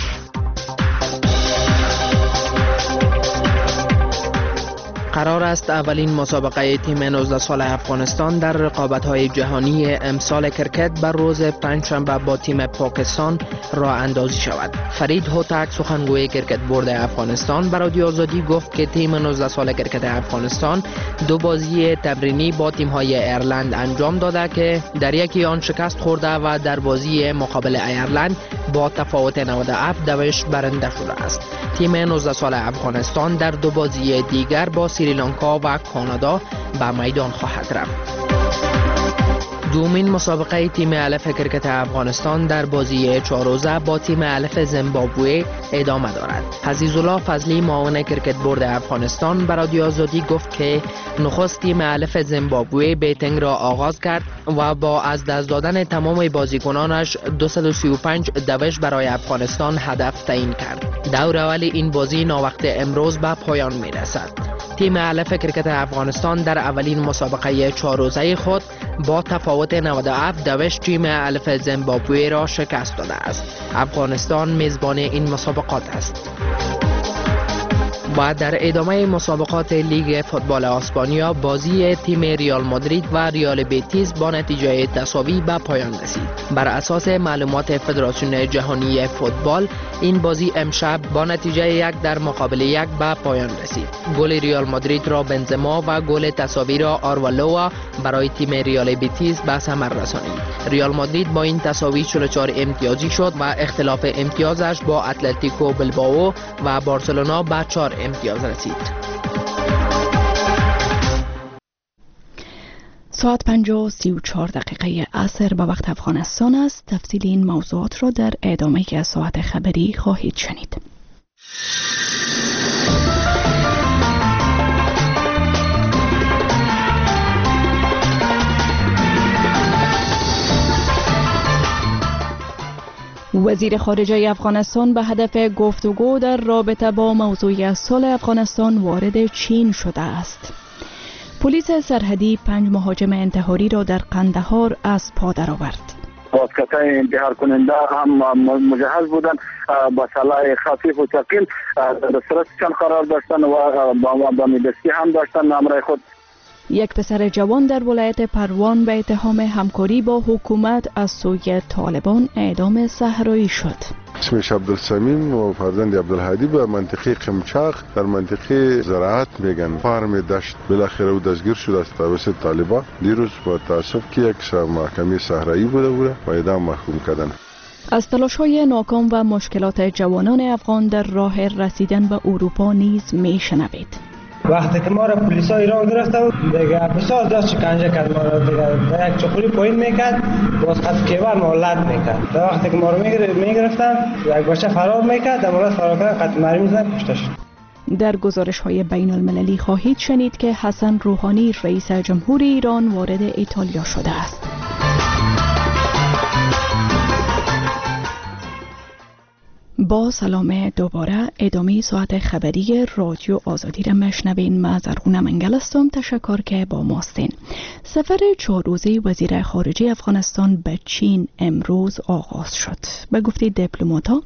قرار است اولین مسابقه تیم 19 سال افغانستان در رقابت‌های جهانی امسال کرکت بر روز پنجشنبه با تیم پاکستان راه اندازی شود. فرید هوتک سخنگوی کرکت بورد افغانستان به رادیو آزادی گفت که تیم 19 سال کرکت افغانستان 2 بازی تمرینی با تیم‌های ایرلند انجام داده که در یکی آن شکست خورده و در بازی مقابل ایرلند با تفاوت 97 دوش برنده شده است. تیم 19 سال افغانستان در 2 بازی دیگر با سریلانکا و کانادا به میدان خواهد رفت. دومین مسابقه تیم الف کرکت افغانستان در بازی 4 روزه با تیم الف زیمبابوه ادامه دارد. عزیزالله فضلی معاون کرکت بورد افغانستان به رادیو آزادی گفت که نخست تیم الف زیمبابوه بیتینگ را آغاز کرد و با از دست دادن تمام بازیکنانش 235 دوش برای افغانستان هدف تعیین کرد. دور اول این بازی ناوقت امروز به پایان می رسد. تیم الف کرکت افغانستان در اولین مسابقه 4 روزه خود با تفاوت 97 دوش تیم الف زیمبابوه را شکست داده است. افغانستان میزبان این مسابقات است. و در ادامه مسابقات لیگ فوتبال اسپانیا بازی تیم ریال مادرید و ریال بیتیس با نتیجه تساوی به پایان رسید. بر اساس معلومات فدراسیون جهانی فوتبال این بازی امشب با نتیجه 1-1 به پایان رسید. گل ریال مادرید را بنزما و گل تساوی را آروالوا برای تیم ریال بیتیس به ثمر رسانید. ریال مادرید با این تساوی 44 امتیازی شد و اختلاف امتیازش با اتلتیکو بلبائو و بارسلونا به 4 امتیاز رسید. ساعت 5:34 عصر به وقت افغانستان است. تفصیل این موضوعات را در ادامه ساعت خبری خواهید شنید. وزیر خارجه افغانستان به هدف گفتگو در رابطه با موضوع صلح افغانستان وارد چین شده است. پلیس سرحدی 5 مهاجم انتحاری را در قندهار از پا درآورد. واسکتای انتحار کننده هم مجهز بودند با سلاح خفیف و ثقیل در دسترسشان قرار داشتند و با میدستی هم داشتند همراه خود. یک پسر جوان در ولایت پروان به اتهام همکاری با حکومت از سوی طالبان اعدام صحرایی شد. اسمش عبدالسمیم و فرزند عبدالهادی به منطقه قمچاق در منطقه زراعت میگن فارم دشت بالاخره او دستگیر شد از توسط طالبان. دیروز با تاسف که یک محکمه صحرایی بوده و اعدام محکوم کردن. از تلاش‌های ناکام و مشکلات جوانان افغان در راه رسیدن به اروپا نیز میشنوید. وقتی که ما را پلیسا ایران گرفته بود دیگه بسیار دست شکنجه کرد، ما را دیگه یک چخوری پایین میکرد، باز خط کیبر ما لد میکرد. تا وقتی که ما رو میگرفتن یک بچه فرار میکرد، در مورد فرار کردن قطع مرمی زدن کشته. در گزارش‌های بین المللی خواهید شنید که حسن روحانی رئیس جمهور ایران وارد ایتالیا شده است. با سلام دوباره ادامه ساعت خبری رادیو آزادی را مشنوین. من زرغونه منگل هستم. تشکر که با ماستین. سفر 4 روزه وزیر خارجه افغانستان به چین امروز آغاز شد. به گفته دیپلمات‌ها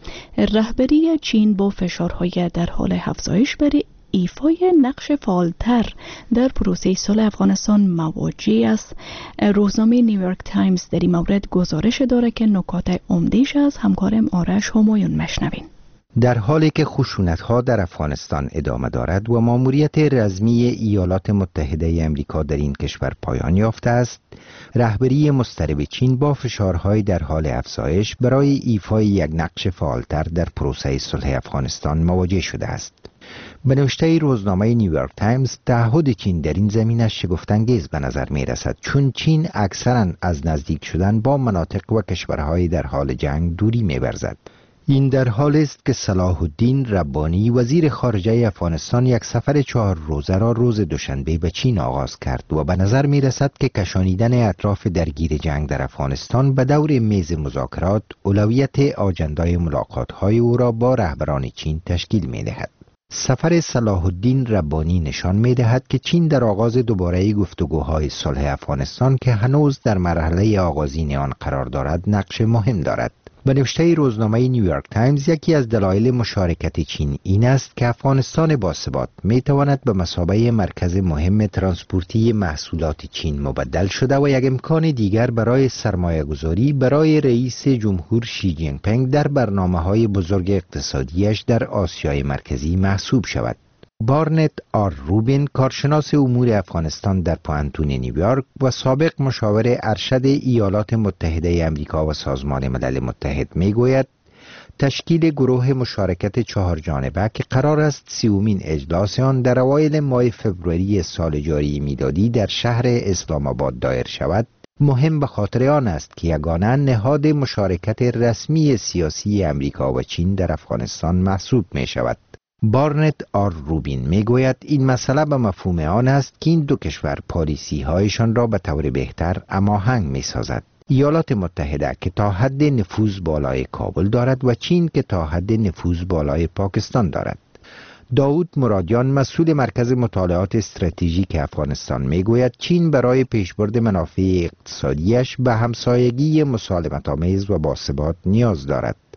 رهبری چین با فشارهای در حال افزایش بر ایفای نقش فعالتر در پروسه صلح افغانستان مواجه است. روزنامه نیویورک تایمز در این مورد گزارش داره که نکات عمده‌اش از همکارم آرش همایون مشنوین. در حالی که خشونت‌ها در افغانستان ادامه دارد و ماموریت رزمی ایالات متحده آمریکا در این کشور پایان یافته است، رهبری مضطرب چین با فشارهای در حال افزایش برای ایفای یک نقش فعالتر در پروسه صلح افغانستان مواجه شده است. به نوشته روزنامه نیویورک تایمز، تعهد چین در این زمینه شگفت‌انگیز به نظر می رسد، چون چین اکثراً از نزدیک شدن با مناطق و کشورهای در حال جنگ دوری می ورزد. این در حال است که صلاح الدین ربانی وزیر خارجه افغانستان یک سفر 4 روزه را روز دوشنبه به چین آغاز کرد و به نظر می رسد که کشانیدن اطراف درگیر جنگ در افغانستان به دور میز مذاکرات اولویت آجندای ملاقات‌های او را با رهبران چین تشکیل می دهد. سفر صلاح الدین ربانی نشان می دهد که چین در آغاز دوباره گفتگوهای صلح افغانستان که هنوز در مرحله آغازین آن قرار دارد نقش مهم دارد. به نوشته روزنامه نیویورک تایمز، یکی از دلایل مشارکت چین این است که افغانستان باثبات می تواند به مثابه مرکز مهم ترانسپورتی محصولات چین مبدل شده و یک امکان دیگر برای سرمایه گذاری برای رئیس جمهور شی جین پینگ در برنامه‌های بزرگ اقتصادیش در آسیای مرکزی محسوب شود. بارنت آر روبین، کارشناس امور افغانستان در پوانتون نیویورک و سابق مشاور ارشد ایالات متحده آمریکا و سازمان ملل متحد میگوید تشکیل گروه مشارکت 4 جانبه که قرار است 30مین اجلاس آن در اوایل ماه فوریه سال جاری میلادی در شهر اسلام آباد دایر شود مهم به خاطر آن است که یگانه نهاد مشارکت رسمی سیاسی امریکا و چین در افغانستان محسوب می شود. بارنت آر روبین می گوید این مسئله به مفهوم آن است که این دو کشور پالیسی هایشان را به طور بهتر هماهنگ می سازد. ایالات متحده که تا حد نفوذ بالای کابل دارد و چین که تا حد نفوذ بالای پاکستان دارد. داود مرادیان، مسئول مرکز مطالعات استراتژیک افغانستان می گوید چین برای پیشبرد منافع اقتصادیش به همسایگی مسالمت‌آمیز و باثبات نیاز دارد.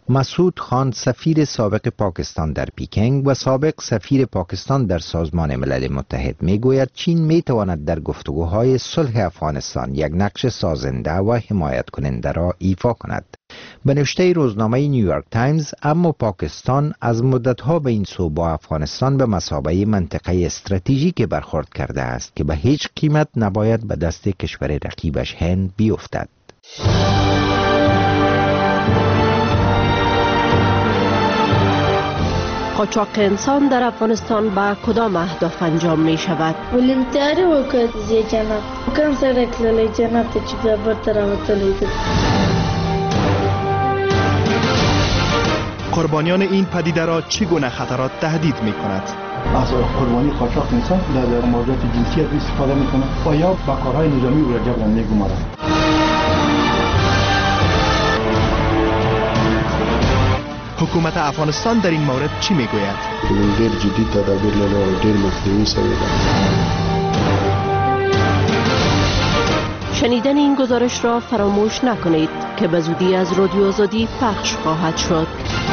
مسعود خان سفیر سابق پاکستان در پیکنگ و سابق سفیر پاکستان در سازمان ملل متحد میگوید چین میتواند در گفتگوهای صلح افغانستان یک نقش سازنده و حمایت کننده را ایفا کند. به نوشته روزنامه نیویورک تایمز، اما پاکستان از مدتها به این سو با افغانستان به مثابه منطقه استراتژیک برخورد کرده است که به هیچ قیمت نباید به دست کشور رقیبش هند بیفتد. قاچاق انسان در افغانستان با کدام اهداف انجام می شود؟ ولنتیاری وکړه زی جناب کوم سره تللی جناب ته چې بیا برته راوتلی دی. قربانیان این پدیده را چگونه خطرات تهدید می کند؟ از قربانی قاچاق انسان در موضوعات جنسیت استفاده می کند و یا با کارهای نظامی او را جبران می گمارد. حکومت افغانستان در این مورد چی می گوید؟ دیر جدی تدابیر لیده و دیر مخدومی سویده. شنیدن این گزارش را فراموش نکنید که به زودی از رادیو آزادی پخش خواهد شد.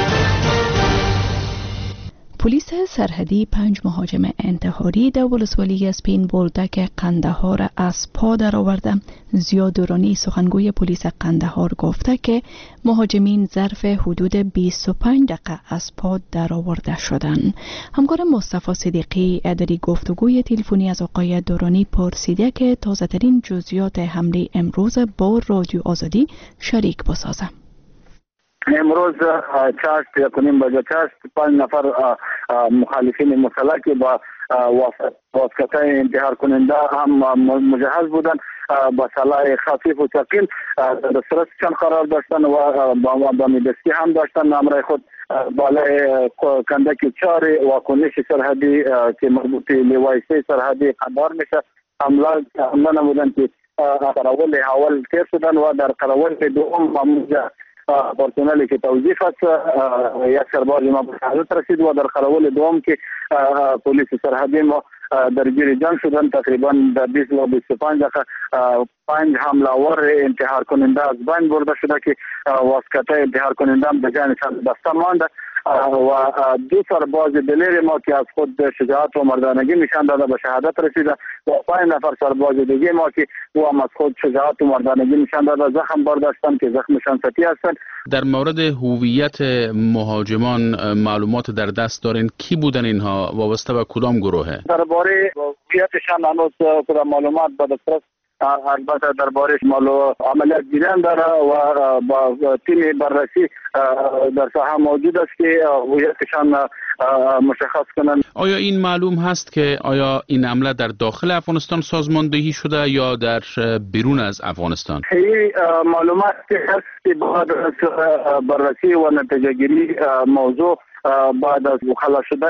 پلیس سرحدی 5 مهاجم انتحاری در ولسوالی سپین بولدک قندهار از پا درآورده. ضیا درانی سخنگوی پلیس قندهار گفته که مهاجمین ظرف حدود 25 دقیقه از پا درآورده شدند. همکار مصطفی صدیقی در گفتگوی تلفنی از آقای درانی پرسیده که تازه ترین جزئیات حمله امروز با رادیو آزادی شریک بسازه. امروز چاشت یا کنیم بجا چاشت 5 نفر مخالفین مسلح که با واسطه انتحار کننده هم مجهز بودن با سلاح خفیف و ثقیل در دسترسشان قرار داشتن و با میدستی هم داشتن. نامرای خود بالای کندک 4 واکنش سرحدی که مربوط لوای 3 سرحدی قندهار میشه حمله نمودن که قراول اول تیر شدن و در قراول دوم همونجا پرسنلی که توظیف است یک سرباز ما به شهادت رسید و در قراول دوم که پلیس سرحدی ما درگیر جنگ شدن. تقریبا در 20 و 25 دقیقه 5 حمله‌آور انتحار کننده از بین برده شده که واسطه انتحار کننده به جانشان دسته مانده و 2 سرباز دلیر ما که از خود شجاعت و مردانگی نشان داده به شهادت رسیده و 5 نفر سرباز دیگه ما که او هم از خود شجاعت و مردانگی نشان داده زخم برداشتن که زخمشان سطحی هستند. در مورد هویت مهاجمان معلومات در دست دارین؟ کی بودن اینها؟ وابسته به کدام گروهه؟ درباره هویتشان هنوز کدام معلومات به دسترس البته درباره عملیات دیدن داره و با تیم بررسی در ساحه موجود است که هویتشان مشخص کنند. آیا این معلوم هست که آیا این حمله در داخل افغانستان سازماندهی شده یا در بیرون از افغانستان؟ این معلومات هست که بعد از بررسی و نتیجه گیری موضوع بعد از خلاص شدن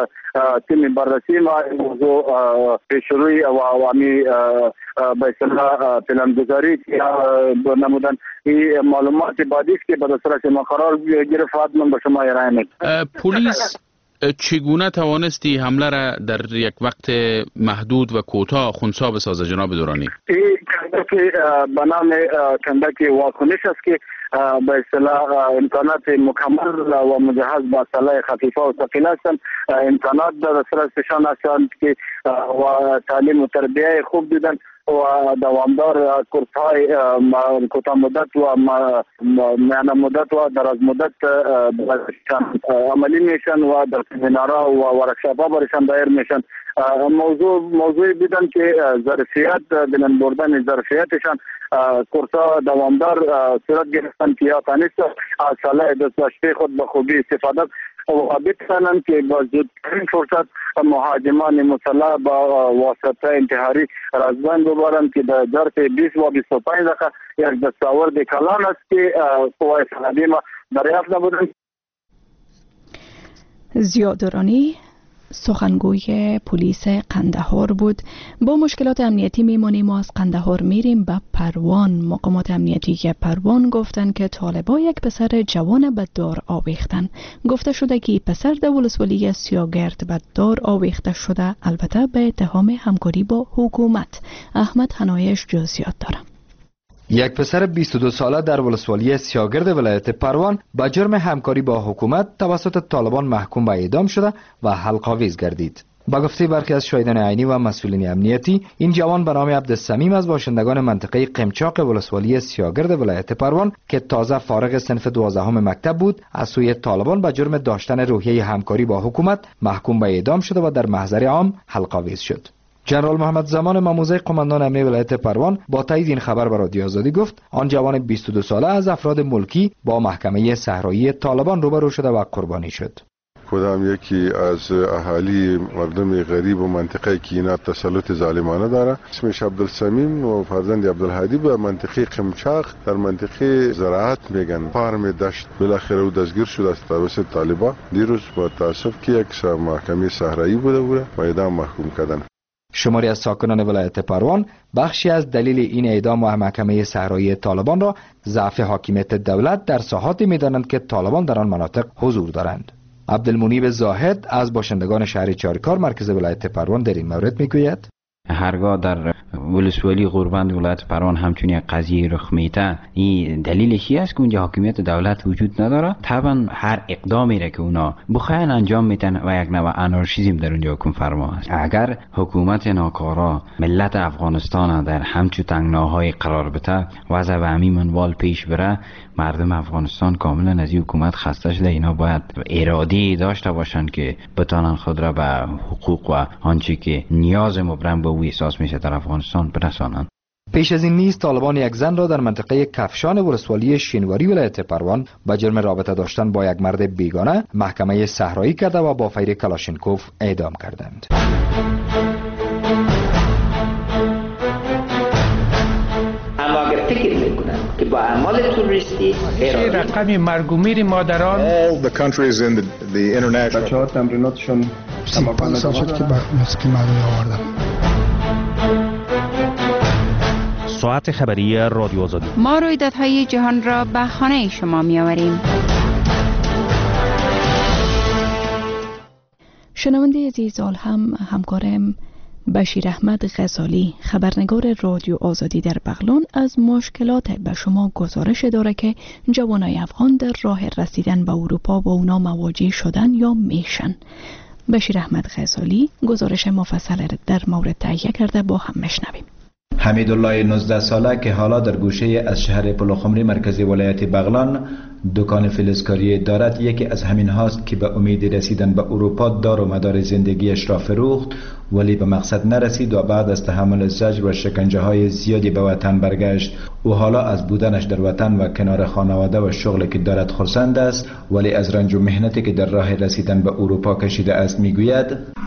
تیم بررسی ما موضوع پیشروی و عوامی به اصطلاح پلانگذاری نمودن. این معلومات بعدی است که به دسترس ما قرار گرفت من به شما ارائه می‌کنم. پلیس چگونه توانستی حمله را در یک وقت محدود و کوتاه خنثی بسازه جناب درانی؟ این کندک به نام کندک واکنش است که به اصطلاح امکانات مکمل و مجهز با سلاح خفیفه و ثقیله هستند. امکانات در دسترسشان هستند که و تعلیم و تربیه خوب دیدن و دوامدار کورس‌های کوتاه مدت و میانه مدت و دراز مدت عملی میشن و در سمینارها و ورکشاپ‌ها برشان دایر میشن. موضوعی دیدن که ظرفیت بلند بردن ظرفیتشان کورس‌ها دوامدار صورت گرفتن که یا تانست از سلاح دستباشی خود به خوبی استفاده و بتوانند که با زودترین فرصت مهاجمان مسلح با واسطه انتحاری را از بین ببرند که در ظرف 20 و 25 دقیقه یک دستاورد کلان است که قوای سرحدی ما دریافت نمودند. ضیا درانی سخنگوی پلیس قندهار بود. با مشکلات امنیتی میمونیم و از قندهار میریم به پروان. مقامات امنیتی پروان گفتن که طالبا یک پسر جوان به دار آویختن. گفته شده که پسر در ولسوالی سیاگرد به دار آویخته شده، البته به اتهام همکاری با حکومت. احمد حنایش جزئیات داره. یک پسر 22 ساله در ولسوالی سیاگرد ولایت پروان به جرم همکاری با حکومت توسط طالبان محکوم به اعدام شده و حلق‌آویز گردید. با گفته برخی از شاهدان عینی و مسئولین امنیتی، این جوان به نام عبدالسمیم از باشندگان منطقه قمچاق ولسوالی سیاگرد ولایت پروان که تازه فارغ صنف 12 مکتب بود، از سوی طالبان به جرم داشتن روحیه همکاری با حکومت محکوم به اعدام شده و در محضر عام حلق‌آویز شد. جنرال محمد زمان ماموزه قماندان امنی ولایت پروان با تایید این خبر به رادیو آزادی گفت آن جوان 22 ساله از افراد ملکی با محکمه صحرایی طالبان روبرو شده و قربانی شد. کدام یکی از اهالی مردم غریب و منطقه که اینا تسلط ظالمانه داره، اسمش عبدالسمیم و فرزند عبدالهادی، به منطقه قمچاق در منطقه زراعت میگن فارم دشت بالاخره او دستگیر شد از توسط طالبان. دیروز با تاسف که یک محکمه صحرایی بوده و اعدام محکوم کردن. شماری از ساکنان ولایت پروان بخشی از دلیل این اعدام و محکمه صحرایی طالبان را ضعف حاکمیت دولت در ساحاتی می‌دانند که طالبان در آن مناطق حضور دارند. عبدالمنیب زاهد از باشندگان شهر چارکار مرکز ولایت پروان در این مورد میگوید هرگاه در ولسوالی غوربند ولایت پروان همچون یک قضیه رخ میته، این دلیلش است که اونجا حاکمیت دولت وجود نداره. طبعا هر اقدامی را که اونا بخواین انجام میتن و یک نوع انارشیزم در اونجا حکم فرما است. اگر حکومت ناکارا ملت افغانستان در همچون تنگناهای قرار بده، وضع به همین منوال پیش بره، مردم افغانستان کاملا از این حکومت خسته شده. اینا باید اراده داشته باشند که بتانن خود را به حقوق و آنچه که نیاز مبرم به او احساس میشه در افغانستان برسانند. پیش از این نیز طالبان یک زن را در منطقه کفشان ولسوالی شینواری ولایت پروان به جرم رابطه داشتن با یک مرد بیگانه محکمه صحرایی کرده و با فیر کلاشینکوف اعدام کردند. اما اگر فکر میکنن که با اعمال توریستی رقم مرگ و میر مادران all the countries in the international بچه‌ها تمریناتشون 35 سال شد که موسیقی مردمی آوردم. ساعت خبری رادیو آزادی. ما رویدادهای جهان را به خانه شما می‌آوریم. شنونده عزیز، هم همکارم بشیر احمد غزالی خبرنگار رادیو آزادی در بغلان از مشکلات به شما گزارش داره که جوانای افغان در راه رسیدن به اروپا با اونا مواجه شدن یا میشن. بشیر احمد غزالی گزارش مفصل در مورد تهیه کرده، با هم میشنویم. حمیدالله 19 ساله که حالا در گوشه از شهر پلوخمری مرکزی ولایت بغلان دکان فلزکاری دارد، یکی از همین هاست که به امید رسیدن به اروپا دار و مدار زندگیش را فروخت، ولی به مقصد نرسید و بعد از تحمل زجر و شکنجه های زیادی به وطن برگشت. او حالا از بودنش در وطن و کنار خانواده و شغلی که دارد خرسند است، ولی از رنج و محنتی که در راه رسیدن به اروپا کشیده است میگوید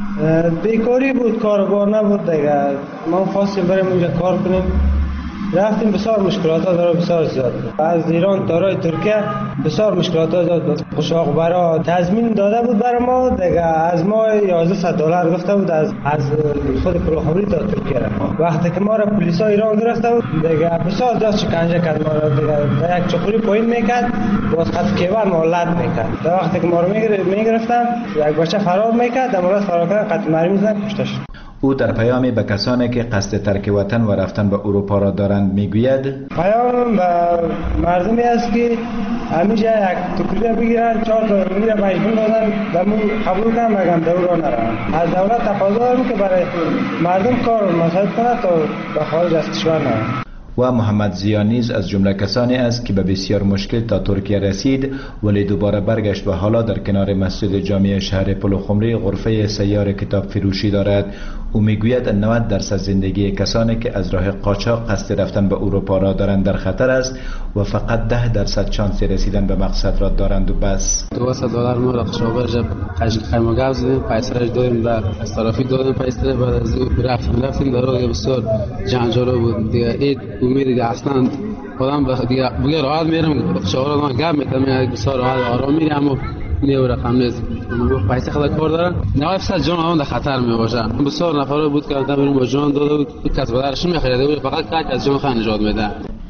بیکاری بود، کاربار نبود دیگه. ما فاصله بریم اونجا کار کنیم. رفتیم، بسیار مشکلات ها داره، بسیار زیاد. از ایران تا راه ترکیه بسیار مشکلات ها داد. قشاق برا تضمین داده بود برای ما دیگه، از ما $1100 گفته بود از خود پلوخمری تا ترکیه را. وقتی که ما را پلیسا ایران گرفته بود دیگه، بسیار زیاد شکنجه کرد ما را دیگه. در یک چخوری پایین میکرد، باز خط کیوان ما لد میکرد. در وقتی که ما را میگرفتن یک بچه فرار میکرد، در مورد فرار کردن قطع مرمی زدن کشتش. او در پیامی به کسانی که قصد ترک وطن و رفتن به اروپا را دارند میگوید پیام به مردمی است که همیشه یک تکلیه بگیرن، 4 تا میره مجبور دادن دمو قبول کنن مگم دور را نرن. از دولت تقاضا داریم که برای مردم کار مساعد کنه تا به خارج از کشور نرن. و محمد زیا نیز از جمله کسانی است که به بسیار مشکل تا ترکیه رسید، ولی دوباره برگشت و حالا در کنار مسجد جامع شهر پلوخمری غرفه سیار کتاب فروشی دارد. او میگوید 90% زندگی کسانی که از راه قاچاق قصد رفتن به اروپا را دارند در خطر است و فقط 10% شانس رسیدن به مقصد را دارند و بس. $200 ما را قشاور جب قشق خیمه گاز دیدیم، پیسرش دادیم در از طرفی دادیم پیسره. بعد از رفتیم در راه بسیار جنجال بود دیگه. اید امید دیگه اصلا خودم دیگه راحت میرم قشاور را گپ میتم بسیار راحت آرام میرم و نیو رقم نیست پیسه خدا کار دارن 90% جان آن در خطر می باشه. بسیار نفر بود که آدم با جان داده بود، کس بدرش میخریده بود، فقط که از جان خود نجات میده.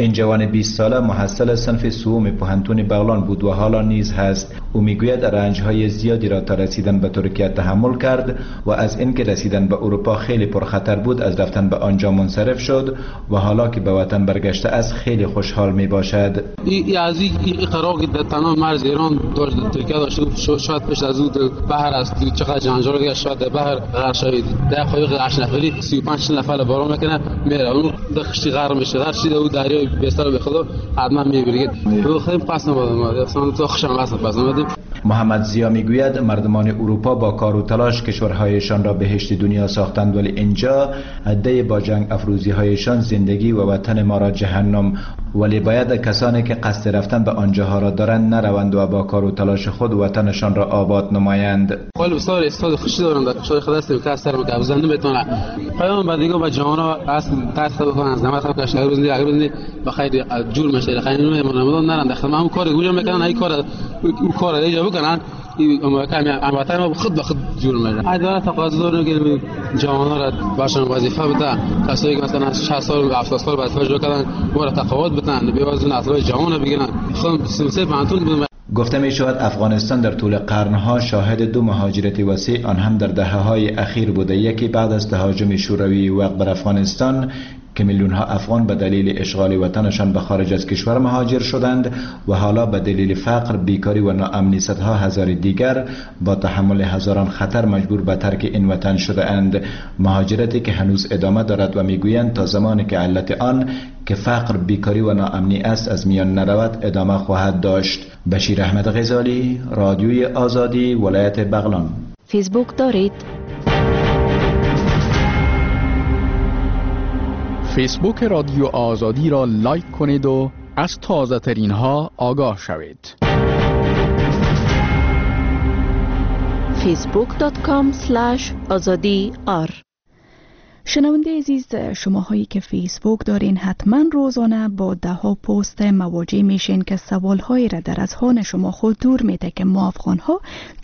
این جوان 20 ساله محصل صنف سوم پوهنتون بغلان بود و حالا نیز هست. او میگوید رنج‌های زیادی را تا رسیدن به ترکیه تحمل کرد و از اینکه رسیدن به اروپا خیلی پرخطر بود از رفتن به آنجا منصرف شد و حالا که به وطن برگشته است خیلی خوشحال می باشد. از این قرار که در تمام مرز ایران داشت ترکیه داشت شاید پیش از اون بحر است چقدر جنجال دیگه شاید بحر غرق شوید در قایق 8 نفری 35 نفر بارون میکنه میره اون دخشی غرق میشه هر چیز او دریا بستر به خدا حتما میبرید. خیلی پس نمیدونم اصلا تو خوشم واسه پس نمیدونم. محمد زیا میگوید مردمان اروپا با کار و تلاش کشورهایشان را بهشت دنیا ساختند ولی اینجا عده با جنگ افروزی هایشان زندگی و وطن ما را جهنم، ولی باید کسانی که قصد رفتن به آنجاها را دارند نروند و با کار و تلاش خود وطنشان را آباد نمایند. خیلی بسیار استاد خوشی دارم در کشور خود است که اثر متوازن نمیتونه پیام بعدیگو با جوانا اصل تاثیر بکنن زحمت هم کشور روز اگر بخیر جور میشه خیلی نمیدونم نرن داخل همون کار گوجا میکنن ای کار او کار دیگه بکنن اما کمی البته ما خود به خود جور میشه. عدالت تقاضا داره که جوانا را باشن وظیفه بده کسایی که مثلا 60 سال 70 سال بعد فجر کردن ما را تقاعد بدن به واسه اصلاح جوانا بگیرن خود سمسه پانتون. گفته می شود افغانستان در طول قرنها شاهد 2 مهاجرت وسیع آن هم در دهه‌های اخیر بوده، یکی بعد از تهاجم شوروی وقت بر افغانستان که میلیون‌ها افغان به دلیل اشغال وطنشان به خارج از کشور مهاجر شدند و حالا به دلیل فقر، بیکاری و ناامنی صدها هزار دیگر با تحمل هزاران خطر مجبور به ترک این وطن شده اند. مهاجرتی که هنوز ادامه دارد و میگویند تا زمانی که علت آن که فقر، بیکاری و ناامنی است از میان نرود ادامه خواهد داشت. بشیر احمد غزالی، رادیوی آزادی، ولایت بغلان. فیسبوک دارید؟ فیسبوک رادیو آزادی را لایک کنید و از تازه ترین ها آگاه شوید. facebook.com/azadi_r شنونده عزیز، شماهایی که فیسبوک دارین حتما روزانه با 10 پست مواجه میشین که سوالهایی را در اذهان شما خود دور میده که ما افغان ها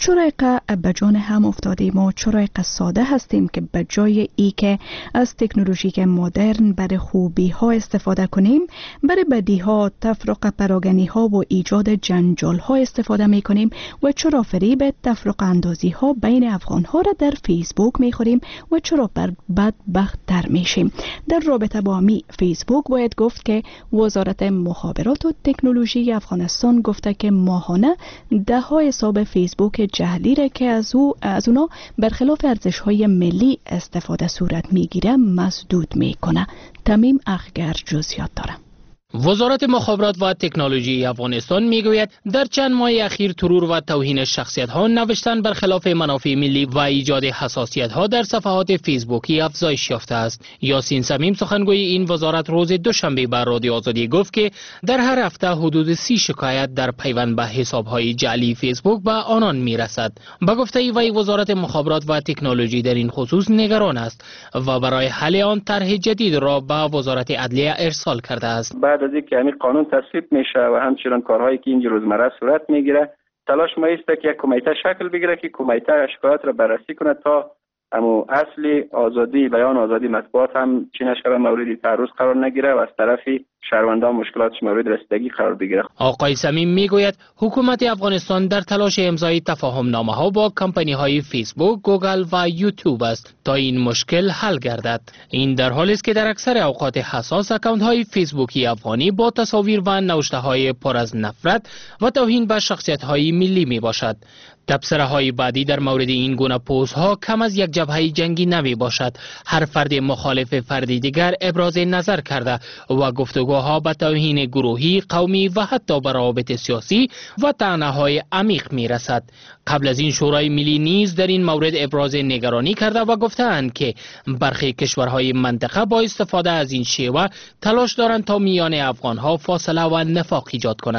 چرا به جان هم افتادیم و چرا ساده هستیم که به جای ای که از تکنولوژی مدرن برای خوبی ها استفاده کنیم برای بدی ها، تفرقه پراگنی ها و ایجاد جنجال ها استفاده میکنیم و چرا فریب تفرقه اندازی ها بین افغان ها را در فیسبوک میخوریم و چرا بدبخت‌تر میشیم. در رابطه با فیسبوک باید گفت که وزارت مخابرات و تکنولوژی افغانستان گفته که ماهانه 10 حساب فیسبوک جعلی را که از اونا برخلاف ارزش‌های ملی استفاده صورت میگیره مسدود میکنه. تمیم اخگر جزئیات داره. وزارت مخابرات و تکنولوژی افغانستان میگوید در چند ماه اخیر ترور و توهین شخصیت ها نوشتن برخلاف منافع ملی و ایجاد حساسیت ها در صفحات فیسبوکی افزایش یافته است. یاسین صمیم سخنگوی این وزارت روز دوشنبه بر رادیو آزادی گفت که در هر هفته حدود 30 شکایت در پیوند به حساب های جعلی فیسبوک به آنان میرسد. با گفته وی وزارت مخابرات و تکنولوژی در این خصوص نگران است و برای حل آن طرح جدید را به وزارت عدلیه ارسال کرده است. بعد از اینکه همین قانون تصویب میشه و همچنین کارهایی که اینجا روزمره صورت میگیره تلاش ما است که یک کمیته شکل بگیره که کمیته شکایات را بررسی کنه تا اما اصلی آزادی بیان، آزادی مطبوعات هم چی نشه موردی تعرض قرار نگیره و از طرفی شهروندان مشکلاتش مورد رسیدگی قرار بگیره. آقای صمیم میگوید حکومت افغانستان در تلاش امضای تفاهم نامه ها با کمپانی های فیسبوک، گوگل و یوتیوب است تا این مشکل حل گردد. این در حالی است که در اکثر اوقات حساس اکانت های فیسبوکی افغانی با تصاویر و نوشته های پر از نفرت و توهین به شخصیت های ملی می باشد. تبصره های بعدی در مورد این گونه پوست ها کم از یک جبهه جنگی نمی باشد. هر فرد مخالف فردی دیگر ابراز نظر کرده و گفتگوها به توهین گروهی، قومی و حتی به روابط سیاسی و طعنه های عمیق می رسد. قبل از این شورای ملی نیز در این مورد ابراز نگرانی کرده و گفتند که برخی کشورهای منطقه با استفاده از این شیوه تلاش دارند تا میان افغانها فاصله و نفاق ایجاد کنند.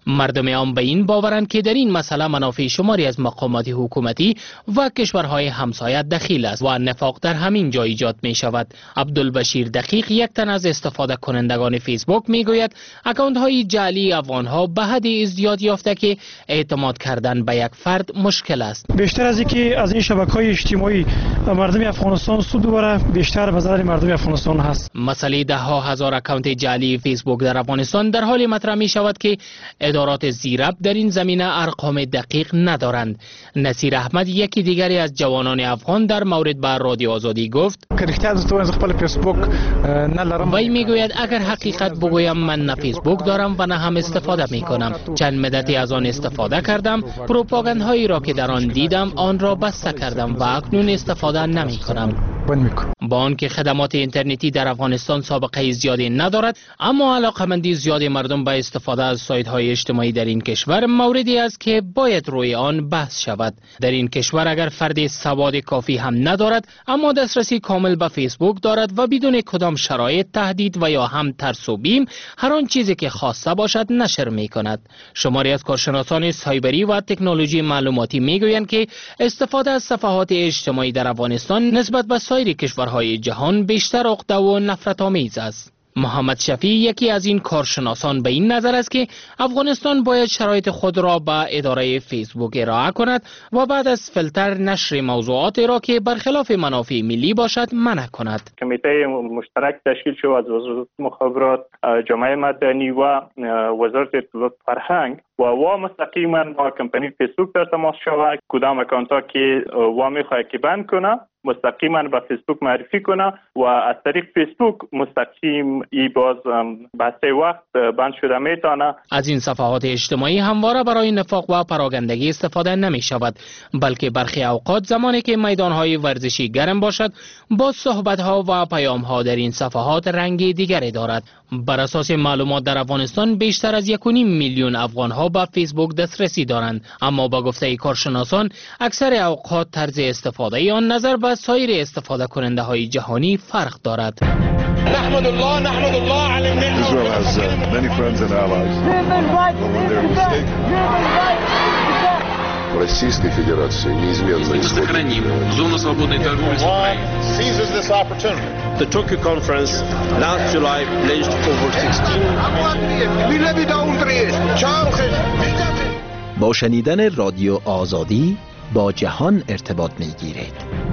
مردم عام به این باورند که در این مسئله منافع شماری از مقامات حکومتی و کشورهای همسایه دخیل است و نفاق در همین جا ایجاد می شود. عبدالبشیر دقیق، یک تن از استفاده کنندگان فیسبوک، می گوید اکانت های جعلی افغان ها به حدی ازدیاد یافته که اعتماد کردن به یک فرد مشکل است. بیشتر از اینکه از این شبکه‌های اجتماعی مردم افغانستان سود ببره، بیشتر به ضرر مردم افغانستان هست. مسئله ده ها هزار اکانت جعلی فیسبوک در افغانستان در حال مطرح می شود که ادارات زیرب در این زمینه ارقام دقیق ندارند. نصیر احمد، یکی دیگری از جوانان افغان، در مورد با رادیو آزادی گفت وی میگوید اگر حقیقت بگویم من نه فیسبوک دارم و نه هم استفاده می کنم. چند مدتی از آن استفاده کردم، پروپاگاندهایی را که در آن دیدم آن را بسته کردم و اکنون استفاده نمی کنم. با آنکه خدمات اینترنتی در افغانستان سابقه زیادی ندارد، اما علاقمندی زیاد مردم به استفاده از سایت های اجتماعی در این کشور موردی است که باید روی آن بحث شود. در این کشور اگر فرد سواد کافی هم ندارد اما دسترسی کامل به فیسبوک دارد و بدون کدام شرایط، تهدید و یا هم ترس و بیم هر آن چیزی که خواسته باشد نشر می کند. شماری از کارشناسان سایبری و تکنولوژی معلوماتی می گویند که استفاده از صفحات اجتماعی در افغانستان نسبت به سایر کشورهای جهان بیشتر عقده و نفرت آمیز است. محمد شفیع، یکی از این کارشناسان، به این نظر است که افغانستان باید شرایط خود را به اداره فیسبوک ارائه کند و بعد از فیلتر نشر موضوعات را که برخلاف منافع ملی باشد منع کند. کمیته مشترک تشکیل شد از وزارت مخابرات، جامعه مدنی و وزارت اطلاعات فرهنگ و مستقیما با کمپانی فیسبوک در تماس شود. کدام اکانت ها که میخواد که بند کنه مستقیما به فیسبوک معرفی کنه و از طریق فیسبوک مستقیم ای باز بسته وقت بند شده میتونه. از این صفحات اجتماعی همواره برای نفاق و پراگندگی استفاده نمی شود، بلکه برخی اوقات زمانی که میدان های ورزشی گرم باشد با صحبت ها و پیام ها در این صفحات رنگی دیگری دارد. بر اساس معلومات در افغانستان بیشتر از 1.5 میلیون افغان ها به فیسبوک دسترسی دارند، اما با گفته کارشناسان اکثر اوقات طرز استفاده آن نظر به سایر استفاده کننده های جهانی فرق دارد. نحمد الله علی النعمة. Israel has many friends and allies. Российской Федерации неизменно сохраним зону свободной торговли с Украиной. Seizes this opportunity. The Tokyo conference last July pledged over 16. با شنیدن رادیو آزادی با جهان ارتباط می‌گیرید.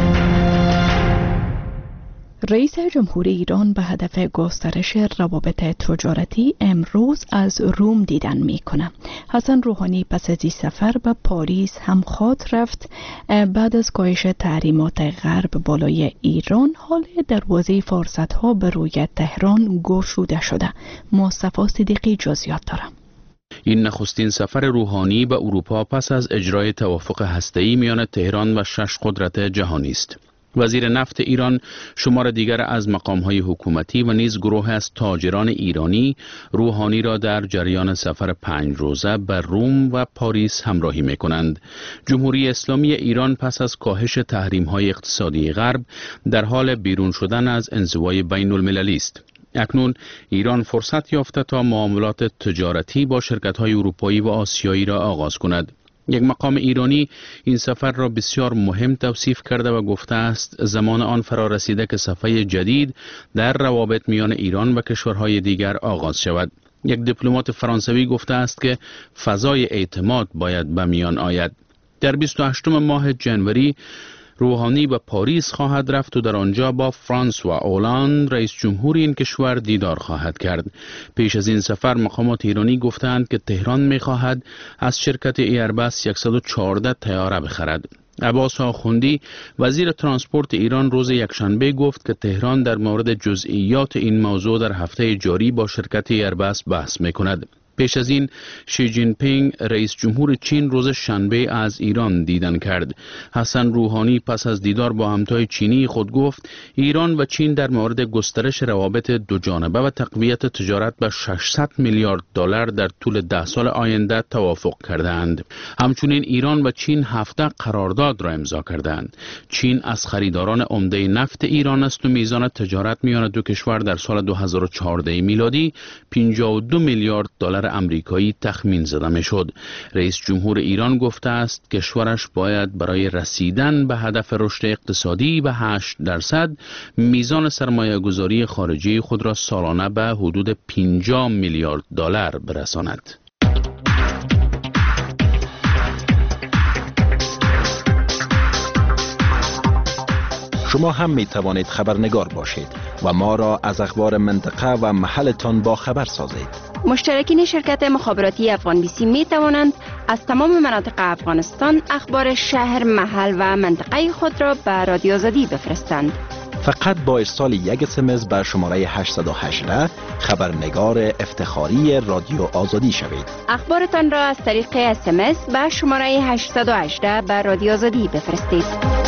رئیس جمهوری ایران به هدف گسترش روابط تجارتی امروز از روم دیدن میکنه. حسن روحانی پس از این سفر به پاریس هم خواهد رفت. بعد از کاهش تحریمات غرب بالای ایران، حال دروازه فرصت‌ها به روی تهران گشوده شده. مصطفی صدیقی جزئیات داره. این نخستین سفر روحانی به اروپا پس از اجرای توافق هسته‌ای میان تهران و 6 قدرت جهانی است. وزیر نفت ایران شمار دیگر از مقام‌های حکومتی و نیز گروه از تاجران ایرانی روحانی را در جریان سفر 5 روزه به روم و پاریس همراهی می‌کنند. جمهوری اسلامی ایران پس از کاهش تحریم‌های اقتصادی غرب در حال بیرون شدن از انزوای بین‌المللی است. اکنون ایران فرصت یافته تا معاملات تجارتی با شرکت‌های اروپایی و آسیایی را آغاز کند. یک مقام ایرانی این سفر را بسیار مهم توصیف کرده و گفته است زمان آن فرا رسیده که صفحه جدید در روابط میان ایران و کشورهای دیگر آغاز شود. یک دیپلمات فرانسوی گفته است که فضای اعتماد باید به میان آید. در 28 ماه جنوری روحانی به پاریس خواهد رفت و در آنجا با فرانسوا اولاند رئیس جمهور این کشور دیدار خواهد کرد. پیش از این سفر مقامات ایرانی گفتند که تهران می‌خواهد از شرکت ایربس 114 طیاره بخرد. عباس آخوندی وزیر ترانسپورت ایران روز یکشنبه گفت که تهران در مورد جزئیات این موضوع در هفته جاری با شرکت ایربس بحث می‌کند. پیش از این شی جین پینگ رئیس جمهور چین روز شنبه از ایران دیدن کرد. حسن روحانی پس از دیدار با همتای چینی خود گفت ایران و چین در مورد گسترش روابط دو جانبه و تقویت تجارت به 600 میلیارد دلار در طول 10 سال آینده توافق کردند. همچنین ایران و چین 7 قرارداد را امضا کردند. چین از خریداران عمده نفت ایران است و میزان تجارت میان دو کشور در سال 2014 میلادی 52 میلیارد دلار امریکایی تخمین زده میشد. رئیس جمهور ایران گفته است کشورش باید برای رسیدن به هدف رشد اقتصادی به 8% میزان سرمایه گذاری خارجی خود را سالانه به حدود 50 میلیارد دلار برساند. شما هم می توانید خبرنگار باشید و ما را از اخبار منطقه و محلتان با خبر سازید. مشترکین شرکت مخابراتی افغان بیسی می توانند از تمام مناطق افغانستان اخبار شهر، محل و منطقه خود را به رادیو آزادی بفرستند. فقط با ارسال یک SMS به شماره 818 خبرنگار افتخاری رادیو آزادی شوید. اخبارتان را از طریق SMS به شماره 818 به رادیو آزادی بفرستید.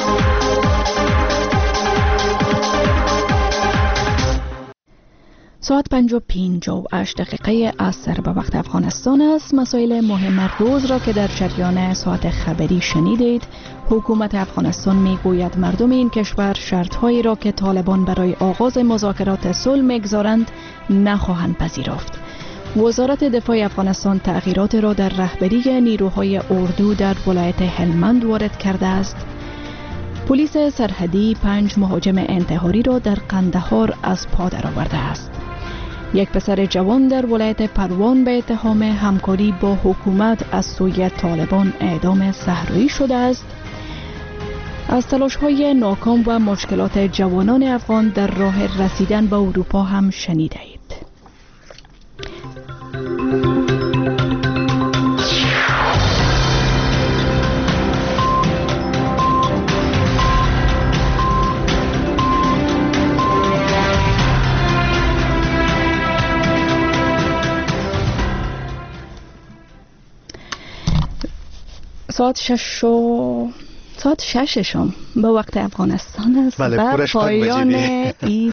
ساعت 5:58 عصر به وقت افغانستان است. مسائل مهم روز را که در جریان ساعت خبری شنیدید. حکومت افغانستان میگوید مردم این کشور شرطهایی را که طالبان برای آغاز مذاکرات صلح میگذارند نخواهند پذیرفت. وزارت دفاع افغانستان تغییرات را در رهبری نیروهای اردو در ولایت هلمند وارد کرده است. پلیس سرحدی 5 مهاجم انتحاری را در قندهار از پا درآورده است. یک پسر جوان در ولایت پروان به اتهام همکاری با حکومت از سوی طالبان اعدام صحرایی شده است. از تلاش‌های ناکام و مشکلات جوانان افغان در راه رسیدن به اروپا هم شنیده اید. ساعت 6 به وقت افغانستان است. بله، و پایان